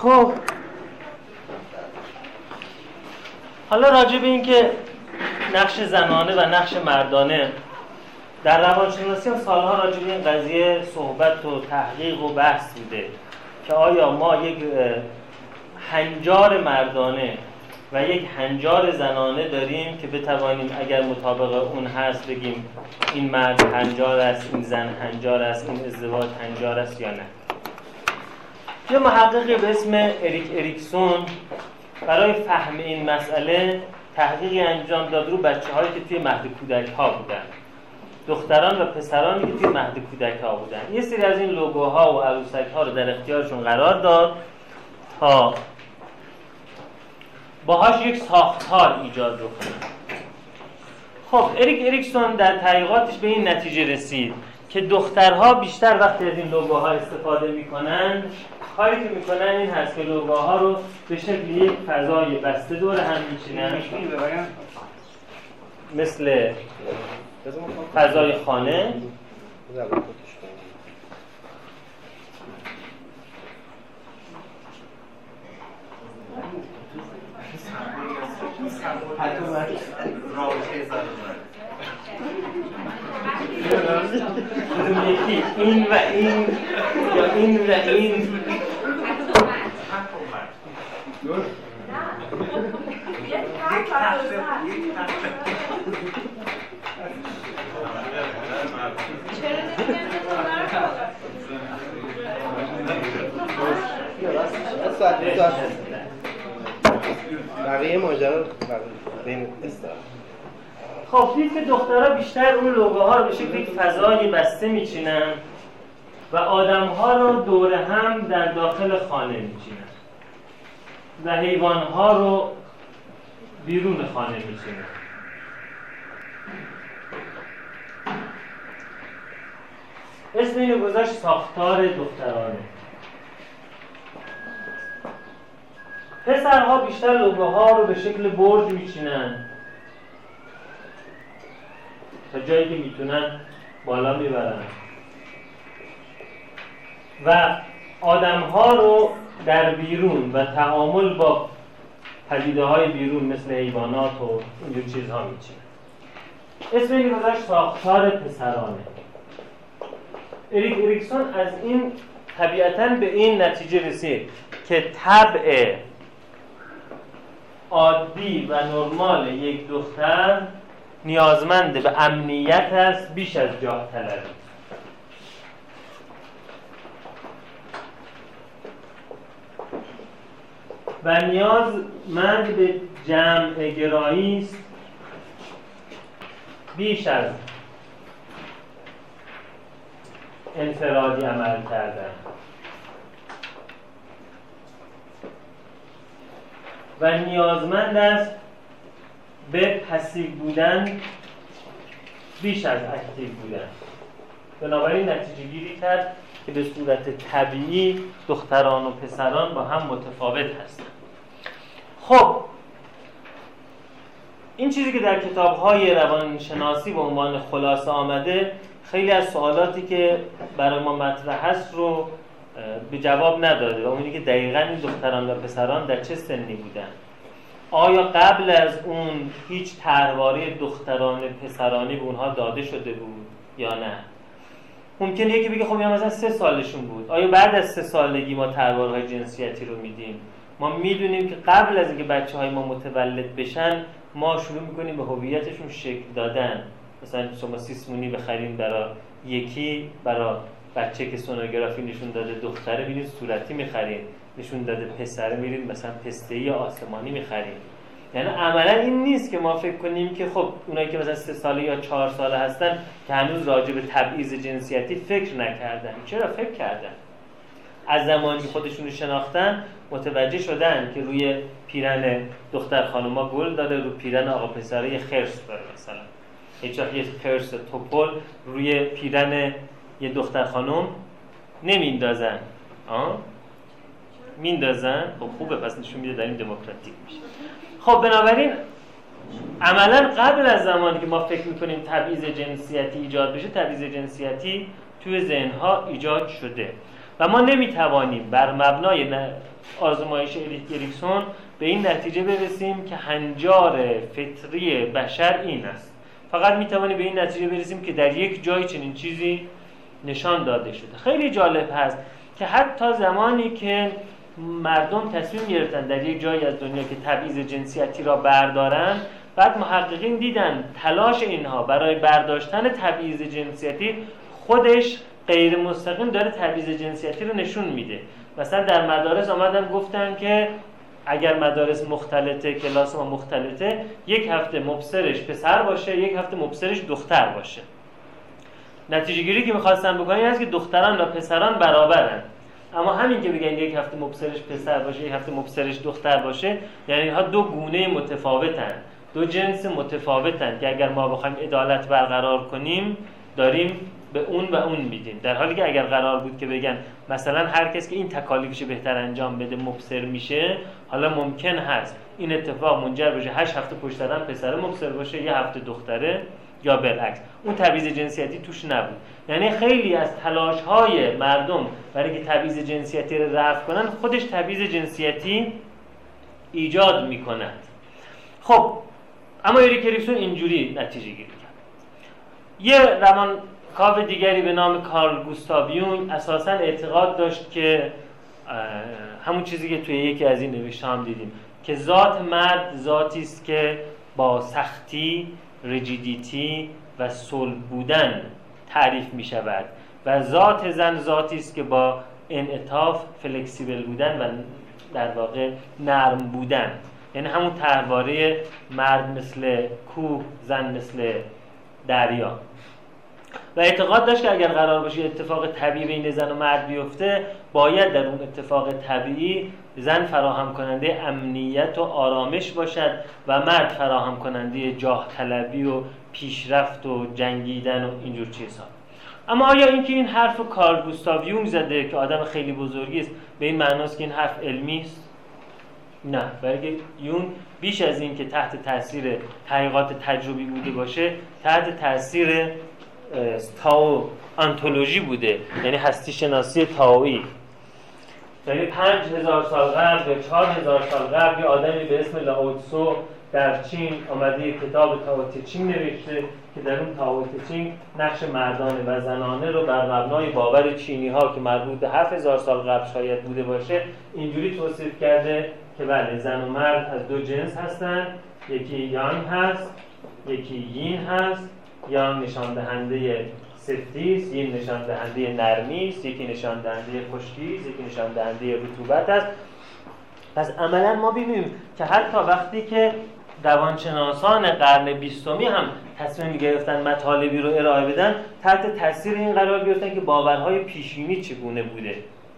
خب حالا راجع به این که نقش زنانه و نقش مردانه در روانشناسی هم سالها راجع به این قضیه صحبت و تحقیق و بحث بوده که آیا ما یک هنجار مردانه و یک هنجار زنانه داریم که بتوانیم اگر مطابق اون هست بگیم این مرد هنجار است، این زن هنجار است، این ازدواج هنجار است یا نه. یه محققی به اسم اریک اریکسون برای فهم این مسئله تحقیقی انجام داد رو بچه‌هایی که توی مهد کودک‌ها بودن، دختران و پسرانی که توی مهد کودک‌ها بودن. یه سری از این لوگوها و عروسک‌ها رو در اختیارشون قرار داد تا باهاش یک ساختار ایجاد کنن. خب اریک اریکسون در تحقیقاتش به این نتیجه رسید که دخترها بیشتر وقتی از این لوگوها استفاده میکنن، کاری که میکنن این هست که لوگوها رو به شکل یک فضای بسته دور هم میچینن، مثل فضای خانه این و این یا این و این بقیه ماجرا بین استراحت. خب دید که دخترها بیشتر اون لوگوها رو به شکل یک فضای بسته میچینن و آدمها رو دور هم در داخل خانه میچینن و حیوانها رو بیرون خانه میچینن. اسم اینو گذاشت ساختار دخترانه. پسرها بیشتر لوگوها رو به شکل برج میچینن، تا جایی که میتونن بالا میبرن و آدمها رو در بیرون و تعامل با پدیده های بیرون مثل حیوانات و اینجور چیزها میچینن. اسم این گذاشت ساختار پسرانه. اریک اریکسون از این طبیعتاً به این نتیجه رسید که طبع عادی و نرمال یک دختر نیازمند به امنیت است بیش از جاه طلبی. و نیازمند به جمع گرایی است بیش از انفرادی عمل کردن و نیازمند است به پسیو بودن بیش از اکتیو بودن. بنابراین نتیجه گیری کرد که به صورت طبیعی دختران و پسران با هم متفاوت هستند. خب این چیزی که در کتاب‌های روانشناسی به عنوان خلاصه آمده، خیلی از سوالاتی که برای ما مطرح هست رو به جواب نداده و اونی که دقیقاً این دختران و پسران در چه سنی بودن. آیا قبل از اون هیچ طرحواره دختران پسرانی به اونها داده شده بود یا نه؟ ممکنه یکی بگه خب یا مثلا 3 سالشون بود. آیا بعد از 3 سالگی ما طرحواره‌های جنسیتی رو میدیم؟ ما میدونیم که قبل از اینکه بچه‌های ما متولد بشن ما شروع میکنیم به هویتشون شکل دادن. مثلا شما سیسمونی بخرین برای بچه که سونوگرافی نشون داده دختره میرین صورتی میخرین، نشون داده پسره میرین مثلا پسته‌ای آسمانی میخرین. یعنی عملا این نیست که ما فکر کنیم که خب اونایی که مثلا 3 ساله یا 4 ساله هستن که هنوز راجع به تبعیض جنسیتی فکر نکردن. چرا فکر کردن؟ از زمانی که خودشون رو شناختن متوجه شدن که روی پیرن دختر خانوما گل داره، رو پیرن آقا پسره یه خرس داره. مثلا هیچ وقت یه خرس توپل روی پیرن یه دختر خانم نمیندازن. میندازن. خب خوبه، پس نشون میده در این دموکراتیک میشه. خب بنابراین عملا قبل از زمانی که ما فکر میکنیم تبعیض جنسیتی ایجاد بشه، تبعیض جنسیتی توی ذهنها ایجاد شده. و ما نمیتوانیم بر مبنای آزمایش اریکسون به این نتیجه برسیم که هنجار فطری بشر این است. فقط میتوانیم به این نتیجه برسیم که در یک جای چنین چیزی نشان داده شده. خیلی جالب هست که حتی زمانی که مردم تصمیم گرفتن در یک جایی از دنیا که تبعیض جنسیتی را بردارن، بعد محققین دیدن تلاش اینها برای برداشتن تبعیض جنسیتی خودش غیر مستقیم داره تبعیض جنسیتی رو نشون میده. مثلا در مدارس آمدن گفتن که اگر مدارس مختلطه، کلاس ما مختلطه، یک هفته مبصرش پسر باشه، یک هفته مبصرش دختر باشه. نتیجه گیری که میخواستن بکنن این است که دختران و پسران برابرن. اما همین که بگن یک هفته مبصرش پسر باشه، یک هفته مبصرش دختر باشه، یعنی اینها دو گونه متفاوتن، دو جنس متفاوتن که اگر ما بخوایم عدالت برقرار کنیم داریم به اون و اون میدیم. در حالی که اگر قرار بود که بگن مثلا هر کس که این تکالیفش بهتر انجام بده مبصر میشه، حالا ممکن هست این اتفاق منجر بشه 8 هفته پشت سر هم پسر مبصر باشه، یه هفته دختره، یا بالعکس. اون تبعیض جنسیتی توش نبود. یعنی خیلی از تلاش‌های مردم برای که تبعیض جنسیتی رو رفع کنن خودش تبعیض جنسیتی ایجاد میکند. خب اما اریکسون اینجوری نتیجه گیری کرد. یه روانکاو دیگری به نام کارل گوستاو یونگ اساساً اعتقاد داشت که همون چیزی که توی یکی از این نوشته‌هام دیدیم که ذات مرد ذاتی است که با سختی، ریجیدیتی و صلب بودن تعریف می شود و ذات زن ذاتی است که با انعطاف، فلکسیبل بودن و در واقع نرم بودن، یعنی همون طرحواره مرد مثل کوه، زن مثل دریا. و اعتقاد داشت که اگر قرار باشه اتفاق طبیعی بین زن و مرد بیفته، باید در اون اتفاق طبیعی زن فراهم کننده امنیت و آرامش باشد و مرد فراهم کننده جاه طلبی و پیشرفت و جنگیدن و اینجور چیزها. اما آیا اینکه این حرف کارل گوستاو یونگ زده که آدم خیلی بزرگی است به این معناست که این حرف علمی است؟ نه، بلکه یونگ بیش از این که تحت تاثیر تحقیقات تجربی بوده باشه، تحت تاثیر تائو آنتولوژی بوده، یعنی هستی شناسی تائویی. یعنی 5000 سال قبل یا 4000 سال قبل یه آدمی به اسم لاو تسو در چین آمده یک کتاب تائو ته چینگ نوشته که در اون تائو ته چینگ نقش مردانه و زنانه رو بر مبنای باور چینی ها که مربوط به 7000 سال قبل شاید بوده باشه اینجوری توصیف کرده که بله زن و مرد از دو جنس هستن، یکی یانگ هست، یکی یین هست. یانگ نشان دهنده سفتی است، یین نشان دهنده نرمی است، یکی نشان دهنده خشکی است، یکی نشان دهنده رطوبت است. پس عملا ما ببینیم که حتی وقتی که روانشناسان قرن 20 هم تصمیم گرفتن مطالبی رو ارائه بدن، تحت تاثیر این قرار گرفتن که باورهای پیشینی چگونه بوده.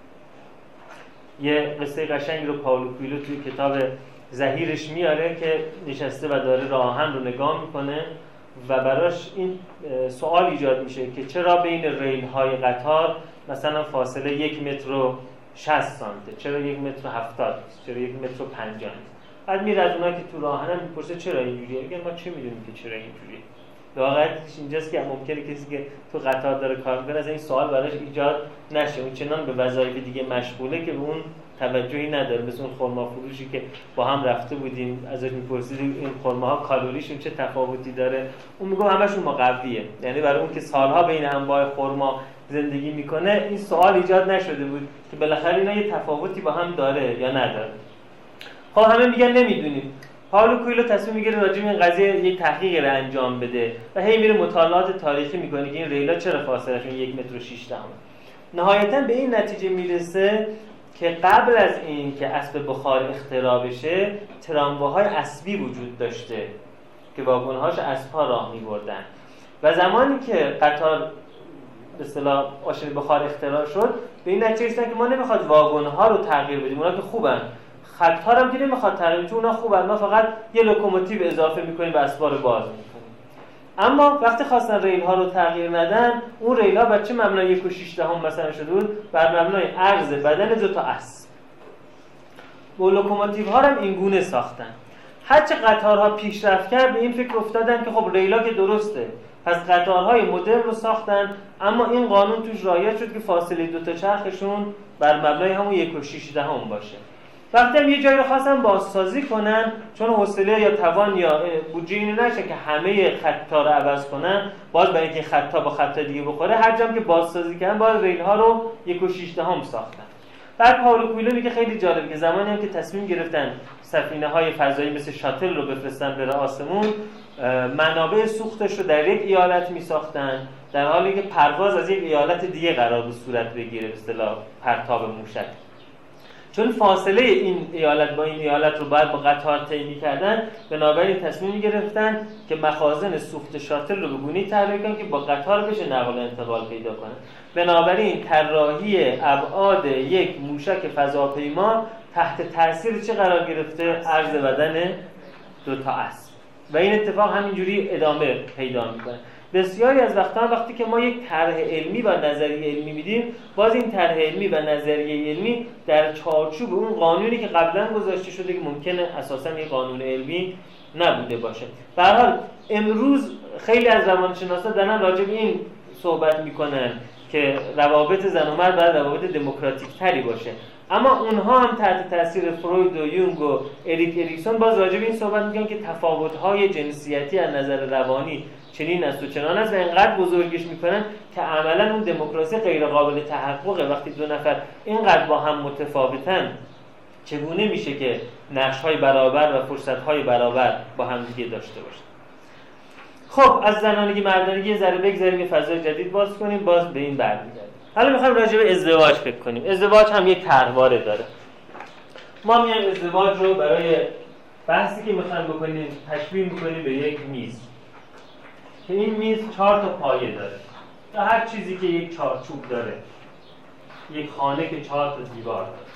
یه قصه قشنگی رو پائولو کوئلو توی کتاب زهیرش میاره که نشسته و داره راه آهن رو نگاه میکنه و براش این سوال ایجاد میشه که چرا بین ریل های قطار مثلا فاصله 1 متر و 60 سانته، چرا 1 متر و 70، چرا 1 متر و 50. بعد میره از اونایی که تو راه آهن میپرسه چرا اینجوریه؟ میگن ما چه میدونیم که چرا اینجوریه. واقعا اینجاست که ممکنه کسی که تو قطار داره کار میکنه از این سوال براش ایجاد نشه، اون چنان به وظایف دیگه مشغوله که به اون توجهی نداره. مثل اون خرما فروشی که با هم رفته بودیم ازش میپرسیدیم این خرماها کالریشون چه تفاوتی داره، اون میگه همشون مقویه. یعنی برای اون که سالها بین انواع خرما زندگی میکنه این سوال ایجاد نشده بود که بالاخره اینا یه تفاوتی با هم داره یا نداره. خب همه میگن نمیدونیم. پائولو کوئلو تصمیم میگیره راجع به این قضیه یک تحقیقی رو انجام بده و هی میره مطالعات تاریخی میکنه که این ریلا چرا فاصلهشون 1 متر و 6 دهم. نهایتا به این نتیجه میرسه که قبل از این که اسب بخار اختراع بشه ترامواهای اسبی وجود داشته که واگن‌هاش اسب‌ها راه می‌بردن و زمانی که قطار به اصطلاح ماشین بخار اختراع شد به این نتیجه رسیدن که ما نمیخواد واگن‌ها رو تغییر بدیم، اونا که خوبن، خط‌ها هم که نمیخواد تغییر بدیم، اونا خوبن، ما فقط یه لوکوموتیو اضافه می‌کنیم و اسب‌ها رو باز می‌کنیم. اما وقتی خواستن ریل ها رو تغییر ندن، اون ریل ها بر چه مبنای 1 و 6 دهم مثلا شده بود؟ بر مبنای عرض بدن 2 تا اسب. و لوکوموتیو ها هم این گونه ساختن. هرچه قطارها پیشرفت کرد به این فکر افتادن که خب ریلا که درسته، پس قطارهای مدرن رو ساختن، اما این قانون توش رعایت شد که فاصله دو تا چرخشون بر مبنای همون 1.6 باشه. وقتی هم یه جایی رو خواستن بازسازی کنن، چون حوصله یا توان یا بودجه اینو نشه که همه خطا رو عوض کنن، باز برای اینکه خطا با خطا دیگه بخوره، هر جام که بازسازی کردن باز ریل ها رو 1.6 ساختن. بعد پائولو کوئلو میگه خیلی جالبه که زمانی هم که تصمیم گرفتن سفینه های فضایی مثل شاتل رو بفرستن بره آسمون، منابع سوختش رو در یک ایالت میساختن، در حالی که پرواز از یک ایالت دیگه قرار بود صورت بگیره، به اصطلاح پرتاب موشک. چون فاصله این ایالت با این ایالت رو باید با قطار طی می‌کردن، بنابراین تصمیم گرفتن که مخازن سوخت شاتل رو به گونه‌ای طراحی کنن که با قطار بشه نقل و انتقال پیدا کنه. بنابراین طراحی ابعاد یک موشک فضاپیما تحت تاثیر چه قرار گرفته؟ عرض بدن دو تا اسب. و این اتفاق همینجوری ادامه پیدا می‌کنه. بسیاری از وقتی که ما یک طرح علمی و نظریه علمی میدیم، باز این طرح علمی و نظریه علمی در چارچوب اون قانونی که قبلا گذاشته شده که ممکنه اساسا یک قانون علمی نبوده باشه. به هر حال امروز خیلی از روانشناسا دارن راجع به این صحبت میکنن که روابط زن و مرد باید روابط دموکراتیک تری باشه، اما اونها هم تحت تاثیر فروید و یونگ و اریکسون باز راجع به این صحبت میکنن که تفاوت‌های جنسیتی از نظر روانی چنین است و چنان است و اینقدر بزرگش میکنن که عملا اون دموکراسی غیر قابل تحققه. وقتی دو نفر اینقدر با هم متفاوتن، چگونه میشه که نقش‌های برابر و فرصت‌های برابر با هم دیگه داشته باشن؟ خب از زنانگی مردانگی یه ذره بگذاریم، یه فضای جدید باز کنیم، باز به این برمیگردیم. حالا میخوایم راجع به ازدواج فکر کنیم. ازدواج هم یک طرحواره داره. ما میایم ازدواج رو برای بحثی که میخوایم بکنیم تشبیه میکنیم به یک میز که این میز 4 تا پایه داره و هر چیزی که یک چارچوب داره، یک خانه که 4 تا دیوار داره،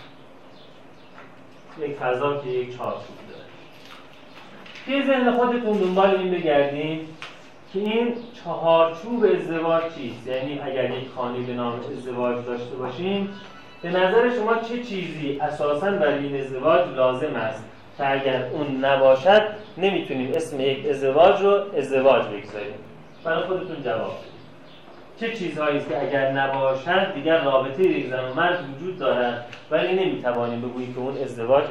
یک فضا که یک چارچوب داره. توی ذهن خودتون دنبال این بگردین که این چهارچوب ازدواج چیست؟ یعنی اگر یک خانه به نام ازدواج داشته باشیم، به نظر شما چه چیزی اساساً برای این ازدواج لازم است که اگر اون نباشد نمیتونیم اسم یک ازدواج رو ازدواج بگذاریم؟ برای خودتون جواب بدید. چه چیزهایی است که اگر نباشد دیگر رابطه یک زن و مرد وجود دارد ولی نمیتوانیم بگوییم که اون ازدواج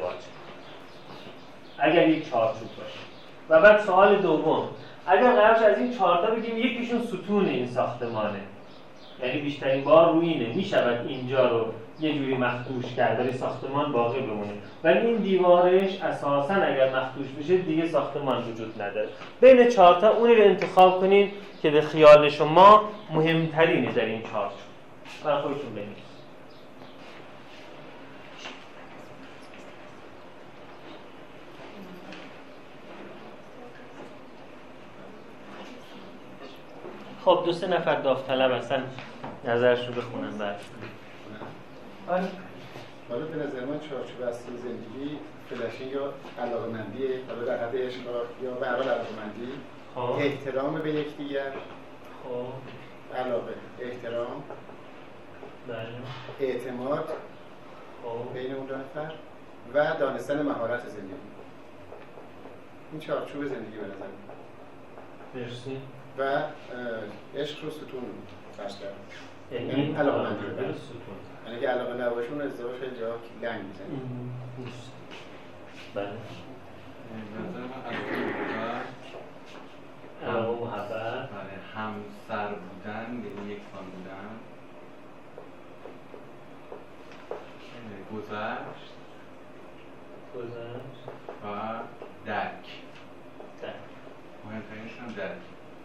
اگر یک چارچوب باشه؟ و بعد سوال دوم، اگر قرارش از این 4 تا بگیم یکیشون ستون این ساختمانه، یعنی بیشترین بار روینه، میشود اینجا رو یه جوری مخدوش کرد ولی ساختمان باقی بمونه، ولی این دیوارش اساساً اگر مخدوش بشه دیگه ساختمان وجود نداره. بین 4 تا اونی رو انتخاب کنین که به خیال شما مهمترینه در این چارچوب. برای خودتون بنویسید. خب 2-3 نفر داوطلب هستن نظرش رو بخونن بعد. حالا به نظر من چارچوب اصلی زندگی فلشینگ یا علاقه‌مندی، حالا در حد عشق یا به هر حال علاقه‌مندی، احترام به یکدیگر، خب علاقه، احترام، بله، اعتماد بین اون دو نفر و دانستن مهارت زندگی. این چارچوب زندگی به نظر من. مرسی. و عشق رو ستون فرض کردم. یعنی علاقه‌مندی رو ستون. یعنی که علاقه نباشه اون ازدواج خیلی جا لنگ میزنه. بله. علاقه و محبت، همسر بودن، یعنی یکسان بودن، گذشت و درک. مهمترینش هم درک.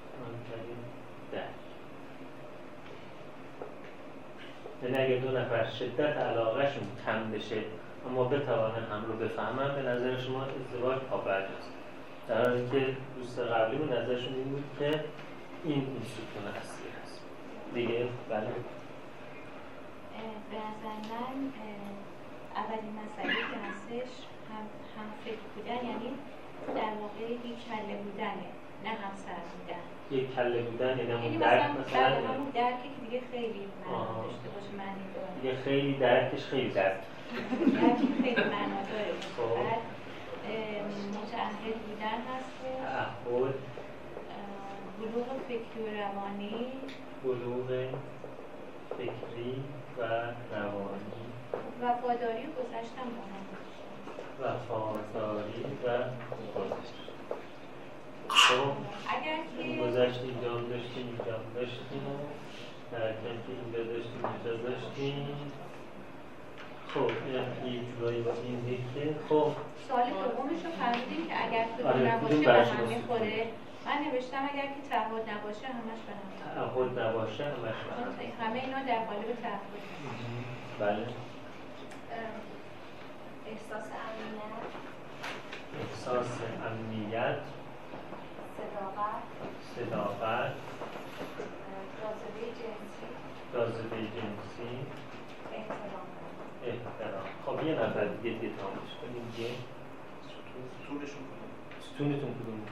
یعنی اگر 2 نفر شدت علاقهشون کم بشه اما بتوانن هم رو بفهمن، به نظر شما ازدواج پابرجاست. در حالی که دوست قبلیمون نظرشون این بود که این ستون اصلی هست دیگه. بله، به نظر من اولین مسئله که هستش هم فکر بودن، یعنی در واقع یک کله بودنه، نه همسر بودن. یک کله بودن یعنی همون درک مثلا همون درکی که دیگه خیلی معنا داشته باشه، معنی داره دیگه، خیلی درکش خیلی درک خیلی معنا داره. بعد متعهد بودن هستش، تعهد، بلوغ فکری و روانی، بلوغ فکری و روانی، وفاداری و گذشتم با هم. وفاداری و گذشت. خب اگر که گذشت اینجا داشتیم اینجا داشتیم درکن که اینجا داشتیم اینجا داشتیم. خب این یه جورایی با این دیگه. خب سوال دومش رو فهمیدیم که اگر کدوم نباشه به هم میخوره. من نوشتم اگر که تعهد نباشه همش به هم میخوره. تعهد نباشه همش به هم میخوره. همه اینا در قالب تعهد. بله. احساس امنیت، احساس امنیت، صداقت، جاذبه جنسی، احترام. خب یه نفر دیگه تمامش کنیم دیگه. ستونتون کدوم؟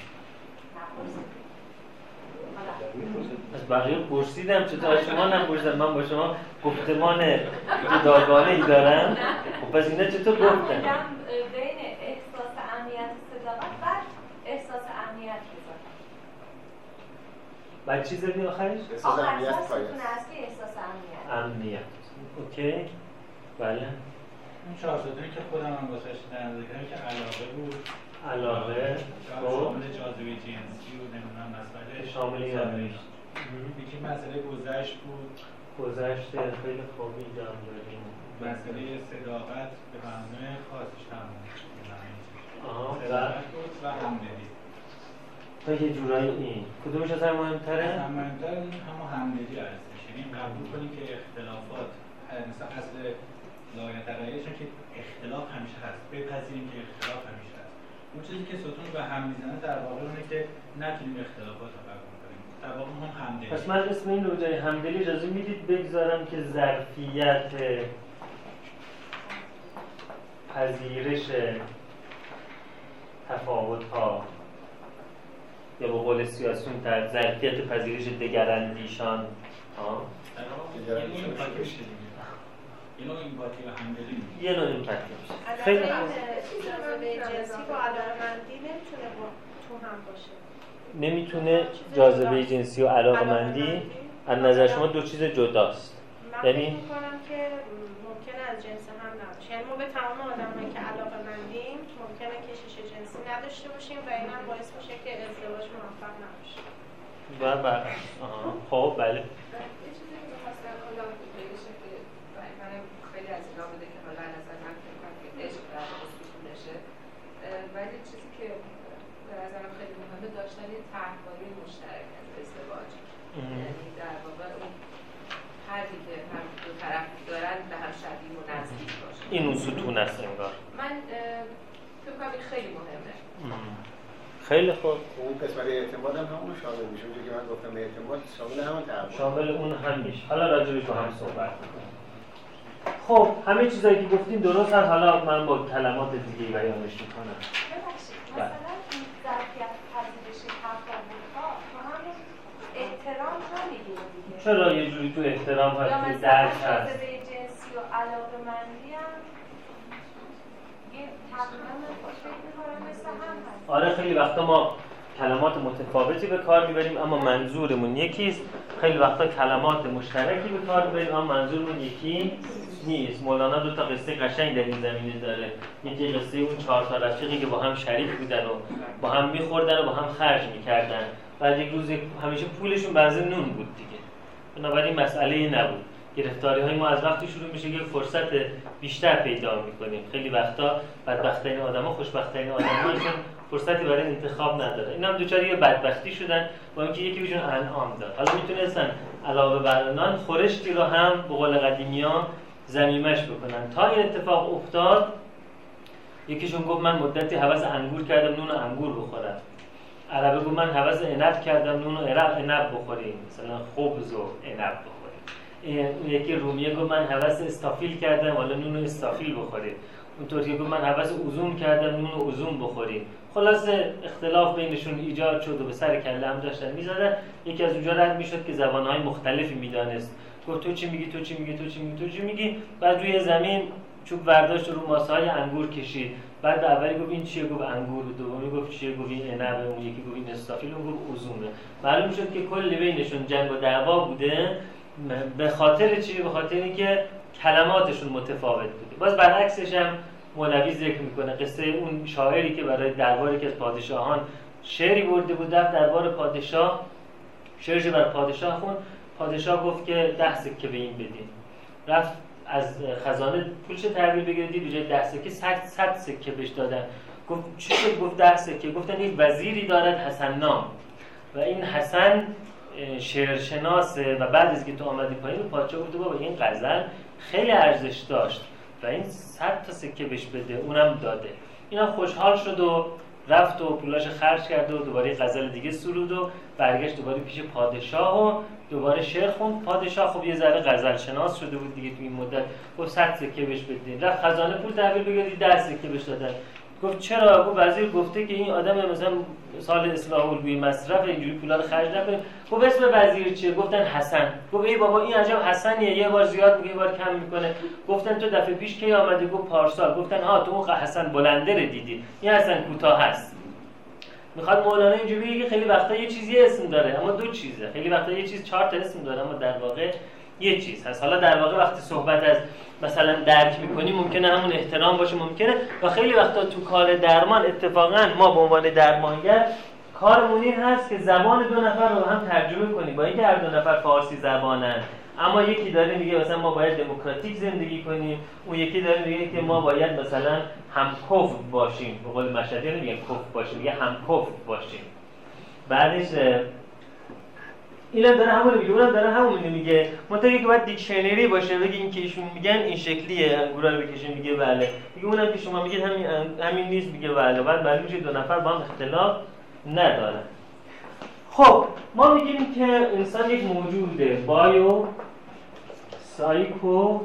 از بقیه پرسیدم چطور شما نپرسیدم. من با شما گفتمان جداگانه ای دارم. خب پس اینا چطور گفتن؟ بین احساس امنیت و صداقت بعد احساس امنیت بذارم. بعد چی زدی آخرش؟ احساس امنیت ستون اصلی احساس امنیت. امنیت. اوکی. بله. اون 4 ستونی که خودم هم واسش نظر کردم که علاقه بود. علاقه. شامل جاذبه جنسی و نمیدونم مسئله شامل یعنی یکی مسئله گذشت بود. گذشت خیلی خوبی جمع داریم. مسئله صداقت به معنای خاصش تمام آها. صداقت بود و همدلی. تا یه جورایی این کدومش از هم مهمتره؟ از مهمتر این همه همدلی هستش. یعنی قبول کنیم که اختلافات مثلا اصل لایتغیرشون که اختلاف همیشه هست. بپذیریم که اختلاف همیشه هست. اون چیزی که ستون به هم میزنه در واقع اونه که نتونیم اختلافات رو قبول کنیم. در واقع هم همدلی. پس من اسم این رو جای همدلی اجازه میدید بگذارم که ظرفیت پذیرش تفاوت‌ها یا به قول سیاسیون ظرفیت پذیرش دگراندیشان اینو ایمپاتی و همدلی یه نوع ایمپاتی میشه. خیلی جاذبه جنسی با علاقه‌مندی نمیتونه تو هم باشه. نمیتونه جاذبه جنسی و علاقه‌مندی از نظر شما دو چیز جداست. من فکر می‌کنم که ممکنه از جنس هم نباشه. یعنی ما به تمام آدمایی که علاقه‌مندیم ممکنه کشش جنسی نداشته باشیم و این هم باعث میشه که ازدواج موفق نباشه. خب بله. یه چیزی که می‌خواستم کلام بگیشه که من خیلی از اینا بوده که حالا نظر من فکر کنم که عشق در خصوصی نشه، ولی چیزی که به نظرم خیلی مهمه داشتن یه طرحواره مشترک از ازدواج. یعنی در واقع اون حرفی که هر دو طرف دارن به هم شبیه و نزدیک باشه. این اون ستون است انگار. من فکر کنم این خیلی مهمه. خیلی خوب. اون قسمت اعتماد هم همون شامل میشه. اونجوری که من گفتم اعتماد شامل همون تعهد. شامل اون هم میشه. حالا راجعش با هم صحبت می‌کنیم. خب همه چیزایی که گفتیم درست هست. حالا من با کلمات دیگه بیانش می‌کنم. ببخشید مثلا این ظرفیت پذیرش تفاوت‌ها تو همون احترام رو میگیره دیگه. چرا یه جوری تو احترام هست یا تو درک مثلا هست؟ جاذبه جنسی و علاقه‌مندی هم یه تقریبا من فکر می‌کنم مثل هم هست. آره خیلی وقتا ما کلمات متفاوتی به کار میبریم اما منظورمون یکیست. خیلی وقتا کلمات مشترکی به کار میبریم اما منظورمون یکی نیست. مولانا دو تا قصه قشنگ در این زمینه داره. یکی قصه اون 4 تا رفیقی که با هم شریک بودن و با هم میخوردن و با هم خرج میکردن. بعد یک روز همیشه پولشون بنزین نون بود دیگه. بنابراین مسئله نبود. گرفتاری‌های ما از وقتی شروع میشه که فرصت بیشتر پیدا می‌کنیم. خیلی وقتا بدبخت‌ترین آدم‌ها خوشبخت‌ترین آدم‌هاشون فرصتی برای انتخاب نداره. اینا هم دوچار یه بدبختی شدن با اینکه یکی بهشون انعام داد. حالا میتونستن علاوه بر نان خورشتی رو هم به قول قدیمی‌ها ضمیمش بکنن. تا این اتفاق افتاد یکیشون گفت من مدتی هوس انگور کردم نون انگور بخورم. عربه گفت من هوس عنب کردم نون عنب بخوریم. مثلا خبز و عنب بخوریم. اون یکی رومیه گفت من هوس استافیل کردم حالا نون استافیل بخوریم. اون ترکی گفت من هوس اوزون کردم نون اوزون بخوریم. خلاصه اختلاف بینشون ایجاد شد و به سر کله هم داشتن می‌زدن. یکی از اونجا رد می‌شد که زبان‌های مختلفی می‌دانست. گفت تو چی میگی تو چی میگی تو چی میگی تو چی میگی. بعد روی زمین چوب برداشت رو ماسه‌های انگور کشید. بعد اولی گفت این چیه؟ گفت انگور. دومی گفت چیه؟ گفت این عنبه. اون یکی گفت این استافیل. اون گفت اوزونه. معلوم شد که کل بینشون جنگ و دعوا بوده. به خاطر چی؟ به خاطر اینکه کلماتشون متفاوت بوده. باز برعکسش هم مولوی ذکر میکنه قصه اون شاعری که برای درباری که از پادشاهان شعری برده بود، رفت دربار پادشاه شعرش بر پادشاه خوند. پادشاه گفت که 10 سکه به این بدین. رفت از خزانه پولش تحویل بگیرید، به جای 10 سکه 100 سکه بهش دادن. گفت چی شد؟ گفت 10 سکه. گفتن یک وزیری دارد حسن نام و این حسن شعرشناسه و بعد از که تو آمدی پایین پادشاه گفت بابا این غزل خیلی ارزش داشت و این 100 تا سکه بهش بده. اونم داده. اینا خوشحال شد و رفت و پولاش خرج کرد و دوباره غزل دیگه سرود و برگشت دوباره پیش پادشاه و دوباره شعر خوند. پادشاه خب یه ذره غزل شناس شده بود دیگه تو این مدت، گفت 100 سکه بهش بدین. رفت خزانه پول تحویل بگیرید 10 سکه بهش دادن. گفت چرا؟ گفت وزیر گفته که این آدم مثلا سال اصلاح الگوی مصرف اینجوری پولا رو خرج نکنه. گفت اسم وزیر چیه؟ گفتن حسن. گفت ای بابا این عجب حسنیه، یه بار زیاد میگه یه بار کم میکنه. گفتن تو دفعه پیش کی آمده؟ گفت پارسال. گفتن ها تو اون حسن بلنده رو دیدی، این حسن کوتاه هست. میخواد مولانا اینجوری بگه که خیلی وقتا یه چیز یه اسم داره اما دو چیزه، خیلی وقتا یه چیز 4 تا اسم داره اما در واقع یه چیز هست. حالا در واقع وقتی صحبت از مثلا درک میکنیم ممکنه همون احترام باشه، ممکنه و خیلی وقتا تو کار درمان اتفاقا ما به عنوان درمانگر کارمون این هست که زبان 2 نفر رو هم ترجمه کنیم، با اینکه هر 2 نفر فارسی زبانن اما یکی داره میگه مثلا ما باید دموکراتیک زندگی کنیم، اون یکی داره میگه که ما باید مثلا همکف باشیم. به قول مشهدی نمیگن کف باشیم، میگه همکف باشیم. بعدش اینم داره همون میگه، اونم داره همون میگه. منتها که باید دیکشنری باشه بگه این که ایشون میگن این شکلیه، انگورا رو بکشین میگه بله، میگه اونم که شما میگید همین نیست میگه بله. بعد معلوم میشه 2 نفر با هم اختلاف ندارن. خب ما میگیم که انسان یک موجوده بایو سایکو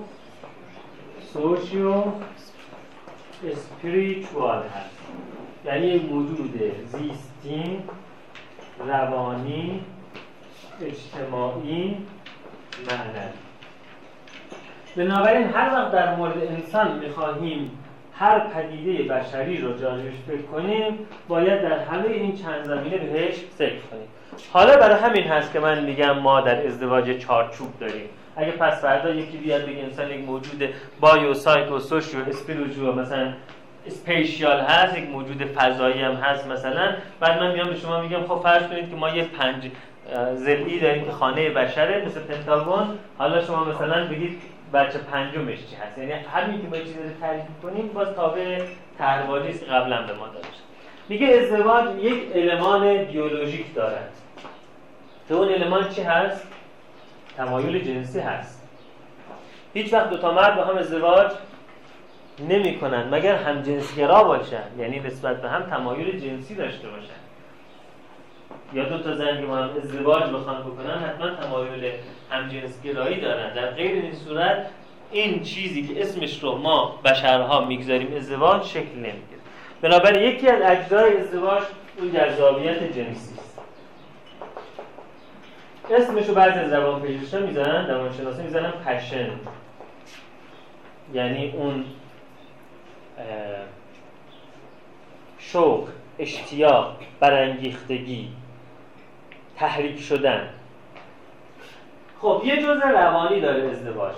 سوشیو اسپریچوال هست، یعنی یک موجود زیستی، روانی، اجتماعی، معنوی. بنابراین هر وقت در مورد انسان میخواهیم هر پدیده بشری رو جاریش فکر کنیم باید در همه این چند زمینه بهش فکر کنیم. حالا برای همین هست که من میگم ما در ازدواج چارچوب داریم. اگه پس فردا یکی بیاد بگه انسان یک موجود بایو سایکو سوشیو اسپریچوال مثلا اسپیشیال هست، یک موجود فضایی هم هست مثلا، بعد من میام به شما میگم خب فرض کنید که ما یه 5 ضلعی داریم که خانه بشره مثل پنتاگون، حالا شما مثلا بگید بچه 5مش چی هست. یعنی همین که با چیزی رو تعریف کنیم باز تابع طرح‌بازی است که قبلا به ما داده شد. میگه ازدواج یک المان بیولوژیک دارد که اون المان چی هست؟ تمایل جنسی هست. هیچ وقت 2 تا مرد با هم ازدواج نمی کنن مگر هم جنسگرا باشن، یعنی نسبت به هم تمایل جنسی داشته باشن. یا 2 تا زن که با هم ازدواج بخوان بکنن حتما تمایل هم جنسگرایی دارن. در غیر این صورت این چیزی که اسمش رو ما بشرها میگذاریم ازدواج شکل نمیگیره. بنابراین یکی از اجزای ازدواج اون جذابیت جنسی است. اسمشو بعضی از روانپزشکا میزنن، روانشناسا میزنن پشن، یعنی اون شوق، اشتیاق، برانگیختگی، تحریک شدن. خب یه جزء روانی داره ازدواج.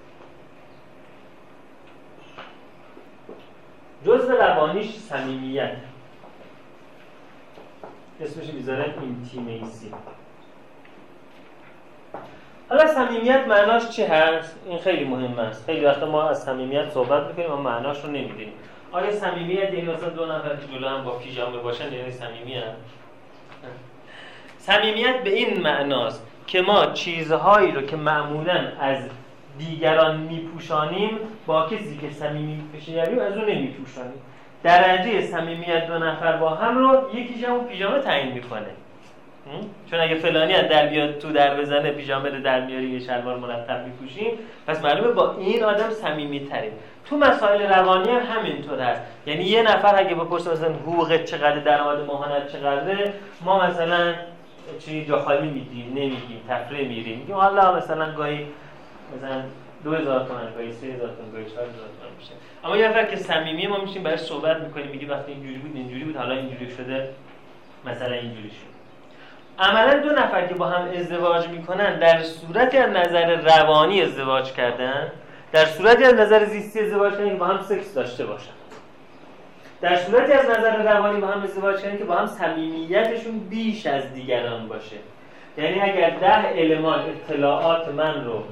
جزء روانیش صمیمیت، اسمش میذارن اینتیمیسی. حالا صمیمیت معناش چی هست؟ این خیلی مهم است. خیلی وقتا ما از صمیمیت صحبت میکنیم اما معناش رو نمیدونیم. آیا صمیمیت این مثلا 2 نفر که جلو هم با پیژامه باشن یعنی صمیمیت؟ صمیمیت به این معناست که ما چیزهایی رو که معمولاً از دیگران میپوشانیم با کسی که صمیمی میپوشیم از اون نمیپوشانیم. درجه صمیمیت 2 نفر با هم رو یکیش همون پیژامه تعیین میکنه. چون اگه فلانی از در بیاد تو در بزنه پیژامه رو در میاری یه شلوار مرتب میپوشیم، پس معلومه با این آدم صمیمی‌تریم. تو مسائل روانی هم همینطور هست. یعنی یه نفر اگه بپرسه مثلا حقوقت چقدر، درآمد ماهانت چقدره، ما مثلا چی جا خالی میدیم، نمیگیم، تفریح میریم، میگیم حالا مثلا گاهی مثلا 2000 تومان گاهی 3000 تومان گاهی 4000 تومان میشه. اما یه نفر که صمیمی ما میشیم باهاش صحبت میکنیم، میگه وقتی اینجوری بود حالا اینجوری شده، مثلا اینجوری شد. عملا دو نفر که با هم ازدواج میکنن در صورتی از نظر روانی ازدواج کردن، در صورتی از نظر زیستی ازدواج کردن که با هم سکس داشته باشن، در صورتی از نظر روانی با هم ازدواج کردن که با هم صمیمیتشون بیش از دیگران باشه. یعنی اگر 10 المان اطلاعات من رو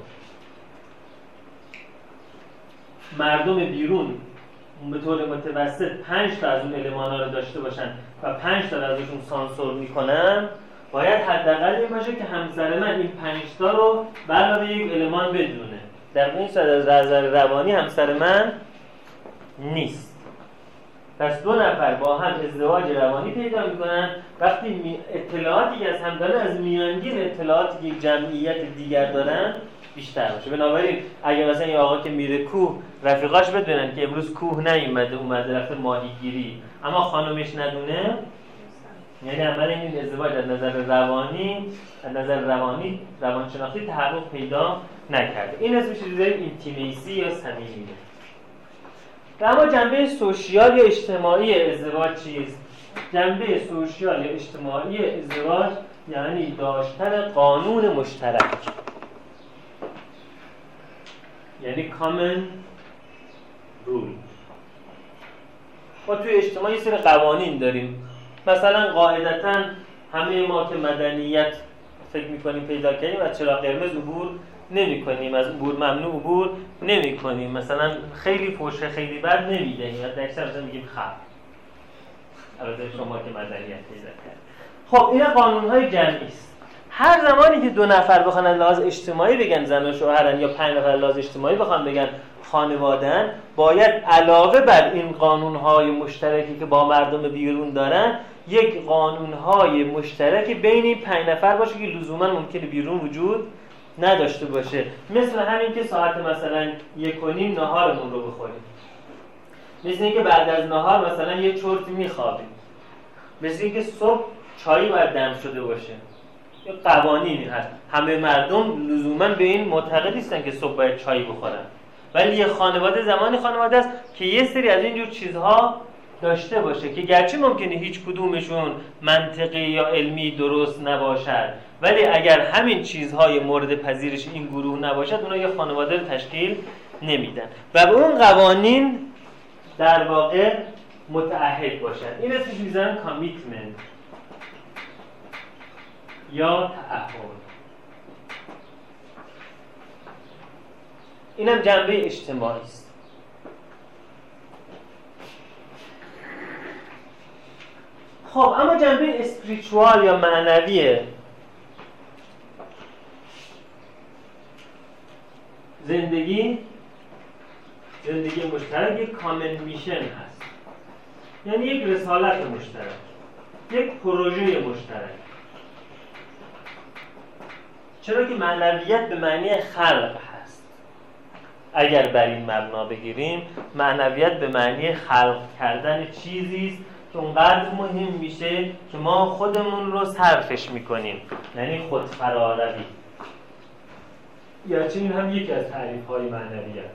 مردم بیرون به طور متوسط 5 تا از اون المان‌ها رو داشته باشن و 5 تا ازشون سانسور میکنن، باید حداقل این باشه که همسر من این 5 تا رو علاوه یک المان بدونه. در این صورت از نظر روانی همسر من نیست. پس دو نفر با هم ازدواج روانی پیدا میکنن وقتی اطلاعاتی که از هم دارن از میانگین اطلاعاتی که یک جمعیت دیگر دارن بیشتر باشه. بنابراین اگه مثلا یه آقا که میره کوه رفیقاش بدونن که امروز کوه نیومده، اومده رفته ماهیگیری، اما خانومش ندونه، یعنی عملا این ازدواج از نظر روانی روانشناختی تحقق پیدا نکرده. این اسمش چیزی داریم اینتیمیسی یا صمیمیت. اما جنبه سوشیال یا اجتماعی ازدواج چیست؟ جنبه سوشیال یا اجتماعی ازدواج یعنی داشتن قانون مشترک، یعنی common rule. ما توی اجتماع یه سری قوانین داریم. مثلا قاعدتاً همه ما که مدنیت فکر می‌کنیم پیدا کردیم از چراغ قرمز عبور نمی‌کنیم، از عبور ممنوع عبور نمی‌کنیم، مثلا خیلی فحش خیلی بد نمی‌دهیم، اکثر مثلا میگیم خب. البته شما که مدنیت پیدا کردید. خب این قانون‌های جمعی است. هر زمانی که دو نفر بخوان لحاظ اجتماعی بگن زن و شوهرن یا 5 نفر لحاظ اجتماعی بخوان بگن خانواده‌ان، باید علاوه بر این قانون‌های مشترکی که با مردم بیرون دارن یک قانون‌های مشترک بین این 5 نفر باشه که لزوما ممکنه بیرون وجود نداشته باشه. مثل همین که ساعت مثلا 1:30 ناهارمون رو بخوریم، مثل اینکه بعد از ناهار مثلا یه چرت میخوابیم، مثل اینکه صبح چایی باید دم شده باشه. یه قوانینی هست. همه مردم لزوما به این معتقد نیستن که صبح باید چای بخورن، ولی یه خانواده زمانی خانواده است که یه سری از اینجور چیزها داشته باشه که گرچه ممکنه هیچ کدومشون منطقی یا علمی درست نباشد، ولی اگر همین چیزهای مورد پذیرش این گروه نباشد اونا یه خانواده رو تشکیل نمیدن و به اون قوانین در واقع متعهد باشن. این اسمش میذارن کامیتمنت یا تعهد. اینم جنبه اجتماعی است. خب اما جنبه اسپریچوال یا معنوی زندگی مشترک یک کامن میشن هست، یعنی یک رسالت مشترک، یک پروژه مشترک. چرا که معنویت به معنی خلق هست. اگر بر این مبنا بگیریم معنویت به معنی خلق کردن چیزی است که اونقدر مهم میشه که ما خودمون رو صرفش میکنیم، یعنی خودفراروی. یا چنین هم یکی از تعریف‌های معنویته.